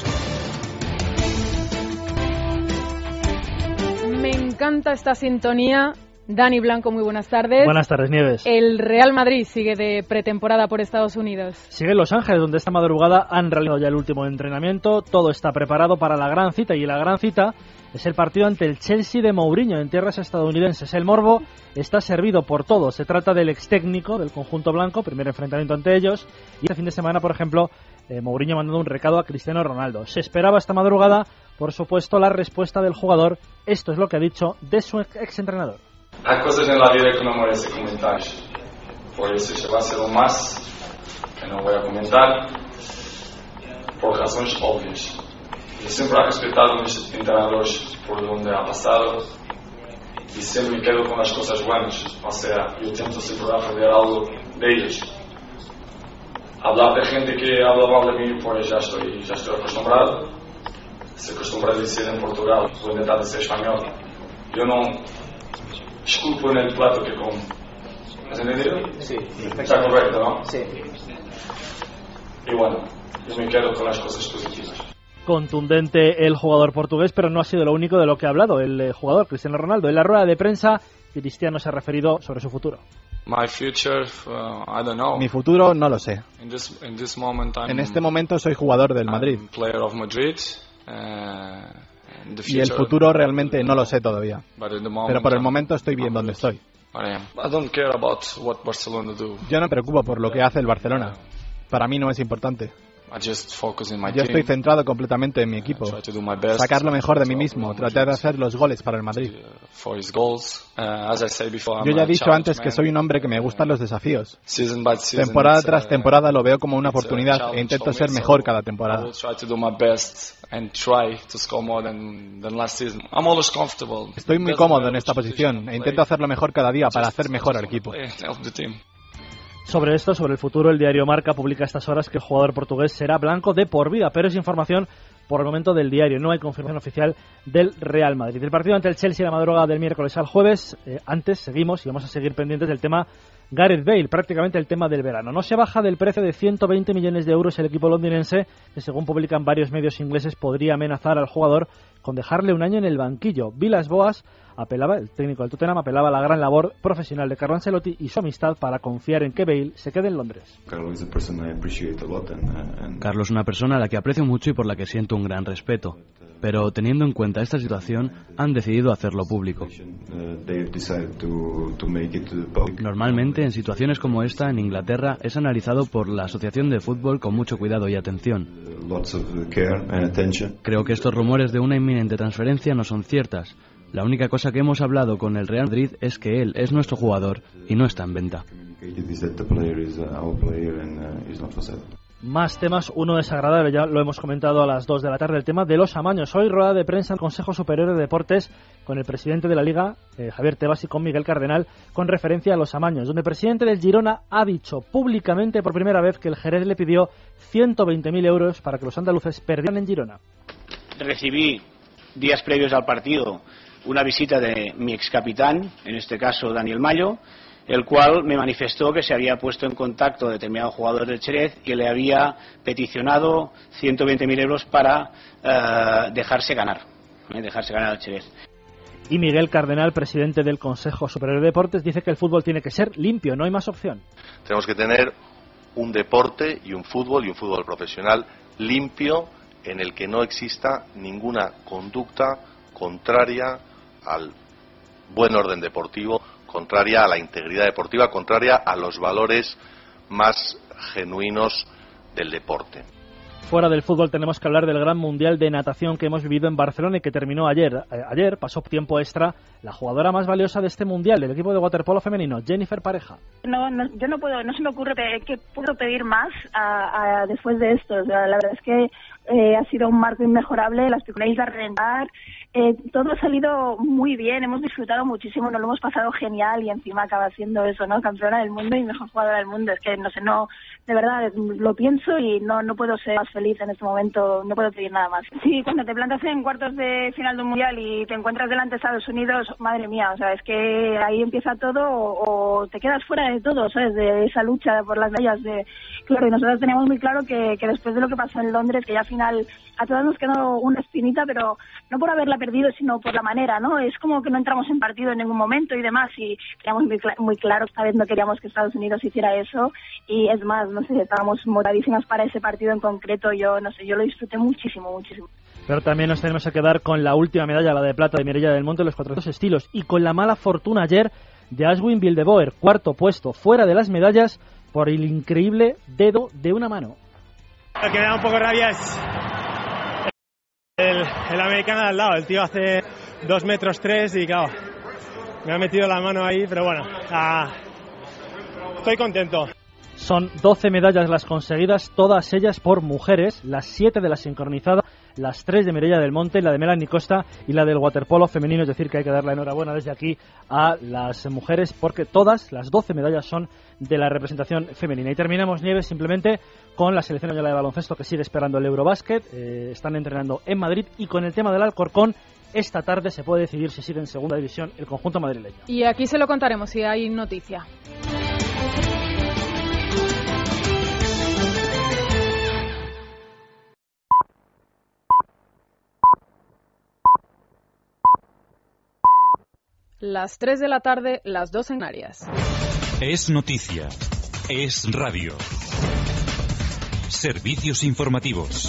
Me encanta esta sintonía. Dani Blanco, muy buenas tardes. Buenas tardes, Nieves. El Real Madrid sigue de pretemporada por Estados Unidos. Sigue en Los Ángeles, donde esta madrugada han realizado ya el último entrenamiento. Todo está preparado para la gran cita, y la gran cita es el partido ante el Chelsea de Mourinho en tierras estadounidenses. El morbo está servido por todo. Se trata del ex técnico del conjunto blanco, primer enfrentamiento ante ellos. Y este fin de semana, por ejemplo, eh, Mourinho ha mandado un recado a Cristiano Ronaldo. Se esperaba esta madrugada, por supuesto, la respuesta del jugador. Esto es lo que ha dicho de su ex entrenador. Há coisas na vida que não merecem comentários, por isso isto vai ser um mas que não vou comentar por razões óbvias. Eu sempre he respeitado mis entrenadores por onde ha passado e sempre me quedo com as coisas buenas, ou seja, eu tento sempre aprender algo de ellos. Hablar de gente que habla mal de mim, pues já estou, já estou acostumbrado. Se acostumbra a dizer em Portugal, vou tentar dizer espanhol. Eu não esculpo en el plato que como. ¿Has entendido? Sí. Está correcto, ¿no? Sí. Y bueno, yo me quedo con las cosas positivas. Contundente el jugador portugués, pero no ha sido lo único de lo que ha hablado el eh, jugador Cristiano Ronaldo. En la rueda de prensa, Cristiano se ha referido sobre su futuro. My future, uh, I don't know. Mi futuro no lo sé. In this, in this moment, I'm, en este momento soy jugador del Madrid. I'm player of Madrid. Uh, y el futuro realmente no lo sé todavía. Pero por el momento estoy bien donde estoy. Yo no me preocupo por lo que hace el Barcelona. Para mí no es importante. Yo estoy centrado completamente en mi equipo. Sacar lo mejor de mí mismo, tratar de hacer los goles para el Madrid. Yo ya he dicho antes que soy un hombre que me gustan los desafíos. Temporada tras temporada lo veo como una oportunidad e intento ser mejor cada temporada. Estoy muy cómodo en esta posición e intento hacerlo mejor cada día para hacer mejor al equipo. Sobre esto, sobre el futuro, el diario Marca publica a estas horas que el jugador portugués será blanco de por vida, pero es información por el momento del diario, no hay confirmación oficial del Real Madrid. El partido ante el Chelsea la madrugada del miércoles al jueves, eh, antes seguimos y vamos a seguir pendientes del tema Gareth Bale, prácticamente el tema del verano. No se baja del precio de ciento veinte millones de euros el equipo londinense, que según publican varios medios ingleses podría amenazar al jugador con dejarle un año en el banquillo. Villas-Boas apelaba, el técnico del Tottenham apelaba a la gran labor profesional de Carlo Ancelotti y su amistad para confiar en que Bale se quede en Londres. Carlos es una persona a la que aprecio mucho y por la que siento un gran respeto, pero teniendo en cuenta esta situación han decidido hacerlo público. Normalmente en situaciones como esta en Inglaterra es analizado por la Asociación de Fútbol con mucho cuidado y atención. Creo que estos rumores de una inminente transferencia no son ciertas. La única cosa que hemos hablado con el Real Madrid es que él es nuestro jugador y no está en venta. Más temas, uno desagradable, ya lo hemos comentado a las dos de la tarde, el tema de los amaños. Hoy rueda de prensa el Consejo Superior de Deportes con el presidente de la Liga, eh, Javier Tebas, y con Miguel Cardenal, con referencia a los amaños, donde el presidente del Girona ha dicho públicamente por primera vez que el Jerez le pidió ciento veinte mil euros para que los andaluces perdieran en Girona. Recibí días previos al partido una visita de mi excapitán, en este caso Daniel Mayo, el cual me manifestó que se había puesto en contacto determinado jugador del Jerez y que le había peticionado ciento veinte mil euros para uh, dejarse ganar, ¿eh? dejarse ganar al Jerez. Y Miguel Cardenal, presidente del Consejo Superior de Deportes, dice que el fútbol tiene que ser limpio, no hay más opción. Tenemos que tener un deporte y un fútbol y un fútbol profesional limpio en el que no exista ninguna conducta contraria al buen orden deportivo, contraria a la integridad deportiva, contraria a los valores más genuinos del deporte. Fuera del fútbol tenemos que hablar del gran mundial de natación que hemos vivido en Barcelona y que terminó ayer. Eh, ayer pasó tiempo extra la jugadora más valiosa de este mundial, del equipo de waterpolo femenino, Jennifer Pareja. No, no, yo no puedo, no se me ocurre que puedo pedir más a, a, después de esto. O sea, la verdad es que eh, ha sido un marco inmejorable, las piconéis a reventar. Eh, todo ha salido muy bien, hemos disfrutado muchísimo, nos lo hemos pasado genial y encima acaba siendo eso, ¿no? Campeona del mundo y mejor jugadora del mundo. Es que, no sé, no, de verdad, lo pienso y no no puedo ser más feliz en este momento, no puedo pedir nada más. Sí, cuando te plantas en cuartos de final de un mundial y te encuentras delante de Estados Unidos, madre mía, o sea, es que ahí empieza todo o, o te quedas fuera de todo, ¿sabes? De esa lucha por las medallas. De... Claro, y nosotros teníamos muy claro que, que después de lo que pasó en Londres, que ya al final a todas nos quedó una espinita, pero no por haberla perdido, sino por la manera, ¿no? Es como que no entramos en partido en ningún momento y demás, y teníamos muy, cl- muy claro, esta vez no queríamos que Estados Unidos hiciera eso, y es más, no sé, estábamos motivadísimas para ese partido en concreto. Yo, no sé, yo lo disfruté muchísimo, muchísimo. Pero también nos tenemos que quedar con la última medalla, la de plata de Mireia del Monte, los cuatrocientos estilos, y con la mala fortuna ayer de Aswin Bildeboer, cuarto puesto fuera de las medallas por el increíble dedo de una mano. Lo que me da un poco de rabia es el, el americano de al lado. El tío hace dos metros tres y claro, me ha metido la mano ahí, pero bueno, ah, estoy contento. Son doce medallas las conseguidas, todas ellas por mujeres, las siete de la sincronizada, las tres de Mireia del Monte, la de Melanie Costa y la del waterpolo femenino. Es decir, que hay que dar la enhorabuena desde aquí a las mujeres porque todas las doce medallas son de la representación femenina. Y terminamos, Nieves, simplemente con la selección española de baloncesto que sigue esperando el Eurobásquet. Eh, están entrenando en Madrid y con el tema del Alcorcón, esta tarde se puede decidir si sigue en segunda división el conjunto madrileño. Y aquí se lo contaremos si hay noticia. Las tres de la tarde, las dos en Canarias. Es noticia. Es radio. Servicios informativos.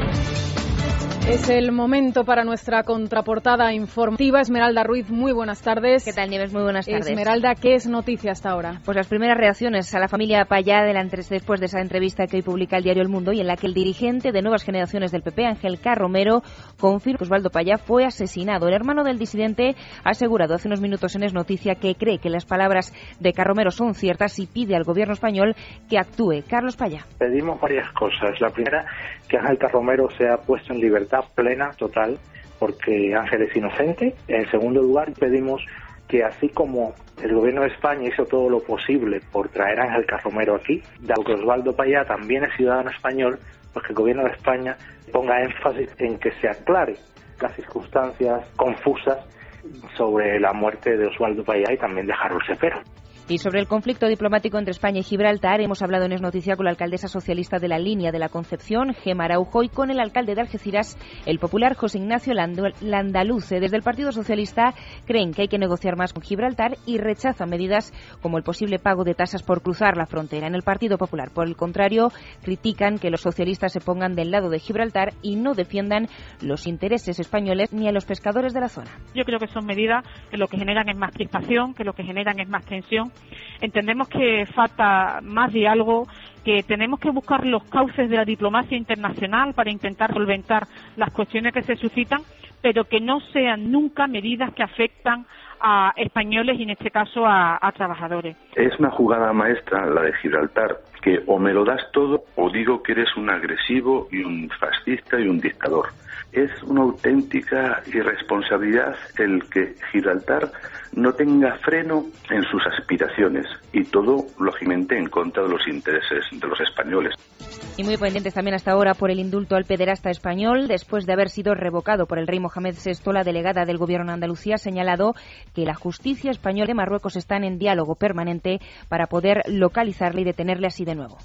Es el momento para nuestra contraportada informativa. Esmeralda Ruiz, muy buenas tardes. ¿Qué tal, Nieves? Muy buenas tardes. Esmeralda, ¿qué es noticia hasta ahora? Pues las primeras reacciones a la familia Payá después de esa entrevista que hoy publica el diario El Mundo y en la que el dirigente de Nuevas Generaciones del P P, Ángel Carromero, confirma que Osvaldo Payá fue asesinado. El hermano del disidente ha asegurado hace unos minutos en Es Noticia que cree que las palabras de Carromero son ciertas y pide al gobierno español que actúe. Carlos Payá. Pedimos varias cosas. La primera, que Ángel Carromero sea puesto en libertad plena, total, porque Ángel es inocente. En segundo lugar, pedimos que así como el gobierno de España hizo todo lo posible por traer a Ángel Carromero aquí, dado que Osvaldo Payá también es ciudadano español, pues que el gobierno de España ponga énfasis en que se aclare las circunstancias confusas sobre la muerte de Osvaldo Payá y también de Harold Cepero. Y sobre el conflicto diplomático entre España y Gibraltar hemos hablado en Es Noticia con la alcaldesa socialista de la Línea de la Concepción, Gemma Araujo, y con el alcalde de Algeciras, el popular José Ignacio Landaluce. Desde el Partido Socialista creen que hay que negociar más con Gibraltar y rechazan medidas como el posible pago de tasas por cruzar la frontera. En el Partido Popular, por el contrario, critican que los socialistas se pongan del lado de Gibraltar y no defiendan los intereses españoles ni a los pescadores de la zona. Yo creo que son medidas que lo que generan es más crispación, que lo que generan es más tensión. Entendemos que falta más diálogo, que tenemos que buscar los cauces de la diplomacia internacional para intentar solventar las cuestiones que se suscitan, pero que no sean nunca medidas que afectan a españoles y en este caso a, a trabajadores. Es una jugada maestra la de Gibraltar, que o me lo das todo o digo que eres un agresivo y un fascista y un dictador. Es una auténtica irresponsabilidad el que Gibraltar no tenga freno en sus aspiraciones y todo, lógicamente, en contra de los intereses de los españoles. Y muy pendientes también hasta ahora por el indulto al pederasta español. Después de haber sido revocado por el rey Mohamed sexto, la delegada del Gobierno de Andalucía ha señalado que la justicia española y Marruecos están en diálogo permanente para poder localizarle y detenerle así de nuevo.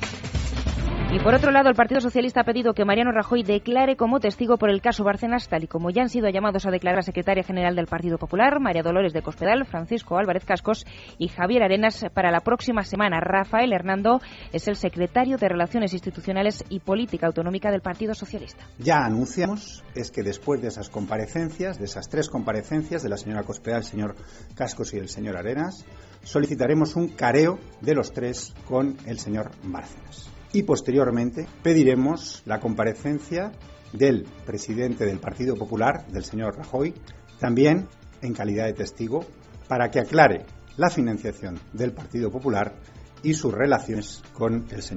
Y por otro lado, el Partido Socialista ha pedido que Mariano Rajoy declare como testigo por el caso Bárcenas, tal y como ya han sido llamados a declarar la secretaria general del Partido Popular, María Dolores de Cospedal, Francisco Álvarez Cascos y Javier Arenas para la próxima semana. Rafael Hernando es el secretario de Relaciones Institucionales y Política Autonómica del Partido Socialista. Ya anunciamos es que después de esas comparecencias, de esas tres comparecencias de la señora Cospedal, el señor Cascos y el señor Arenas, solicitaremos un careo de los tres con el señor Bárcenas. Y posteriormente pediremos la comparecencia del presidente del Partido Popular, del señor Rajoy, también en calidad de testigo, para que aclare la financiación del Partido Popular y sus relaciones con el señor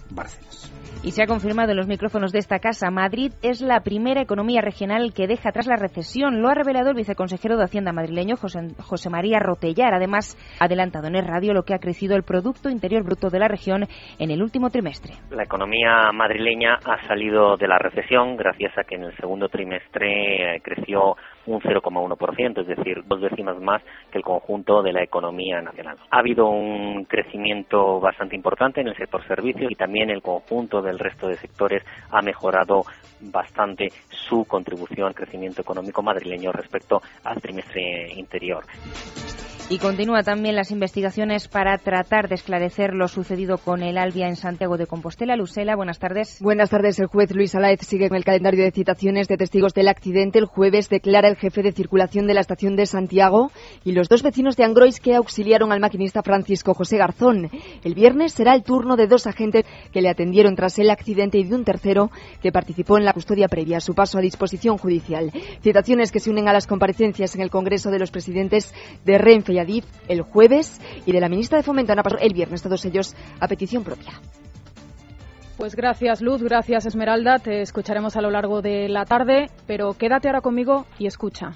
Bárcenas. Y se ha confirmado en los micrófonos de esta casa, Madrid es la primera economía regional que deja atrás la recesión. Lo ha revelado el viceconsejero de Hacienda madrileño, José, José María Rotellar. Además, ha adelantado en el radio lo que ha crecido el Producto Interior Bruto de la región en el último trimestre. La economía madrileña ha salido de la recesión gracias a que en el segundo trimestre eh, creció un cero coma uno por ciento, es decir, dos décimas más que el conjunto de la economía nacional. Ha habido un crecimiento bastante importante en el sector servicios y también el conjunto del resto de sectores ha mejorado bastante su contribución al crecimiento económico madrileño respecto al trimestre anterior. Y continúa también las investigaciones para tratar de esclarecer lo sucedido con el Albia en Santiago de Compostela. Lucela, buenas tardes. Buenas tardes. El juez Luis Alaez sigue con el calendario de citaciones de testigos del accidente. El jueves declara el jefe de circulación de la estación de Santiago y los dos vecinos de Angrois que auxiliaron al maquinista Francisco José Garzón. El viernes será el turno de dos agentes que le atendieron tras el accidente y de un tercero que participó en la custodia previa a su paso a disposición judicial. Citaciones que se unen a las comparecencias en el Congreso de los Presidentes de Renfe y Adif el jueves y de la ministra de Fomento Ana Pastor el viernes, todos ellos a petición propia. Pues gracias Luz, gracias Esmeralda, te escucharemos a lo largo de la tarde, pero quédate ahora conmigo y escucha.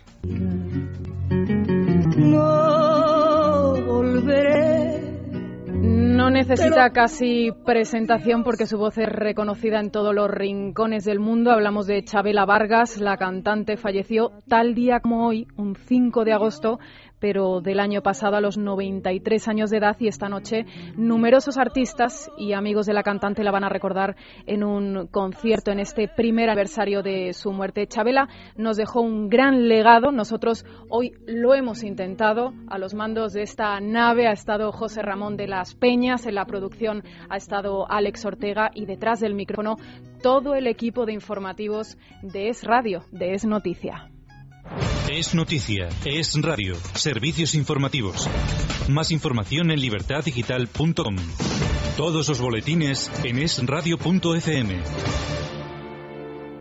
No volveré. No necesita casi presentación porque su voz es reconocida en todos los rincones del mundo. Hablamos de Chabela Vargas, la cantante falleció tal día como hoy, un cinco de agosto, pero del año pasado a los noventa y tres años de edad, y esta noche numerosos artistas y amigos de la cantante la van a recordar en un concierto en este primer aniversario de su muerte. Chabela nos dejó un gran legado, nosotros hoy lo hemos intentado. A los mandos de esta nave ha estado José Ramón de las Peñas, en la producción ha estado Alex Ortega y detrás del micrófono todo el equipo de informativos de Es Radio, de Es Noticia. Es Noticia, Es Radio, servicios informativos. Más información en libertad digital punto com. Todos los boletines en es radio punto efe eme.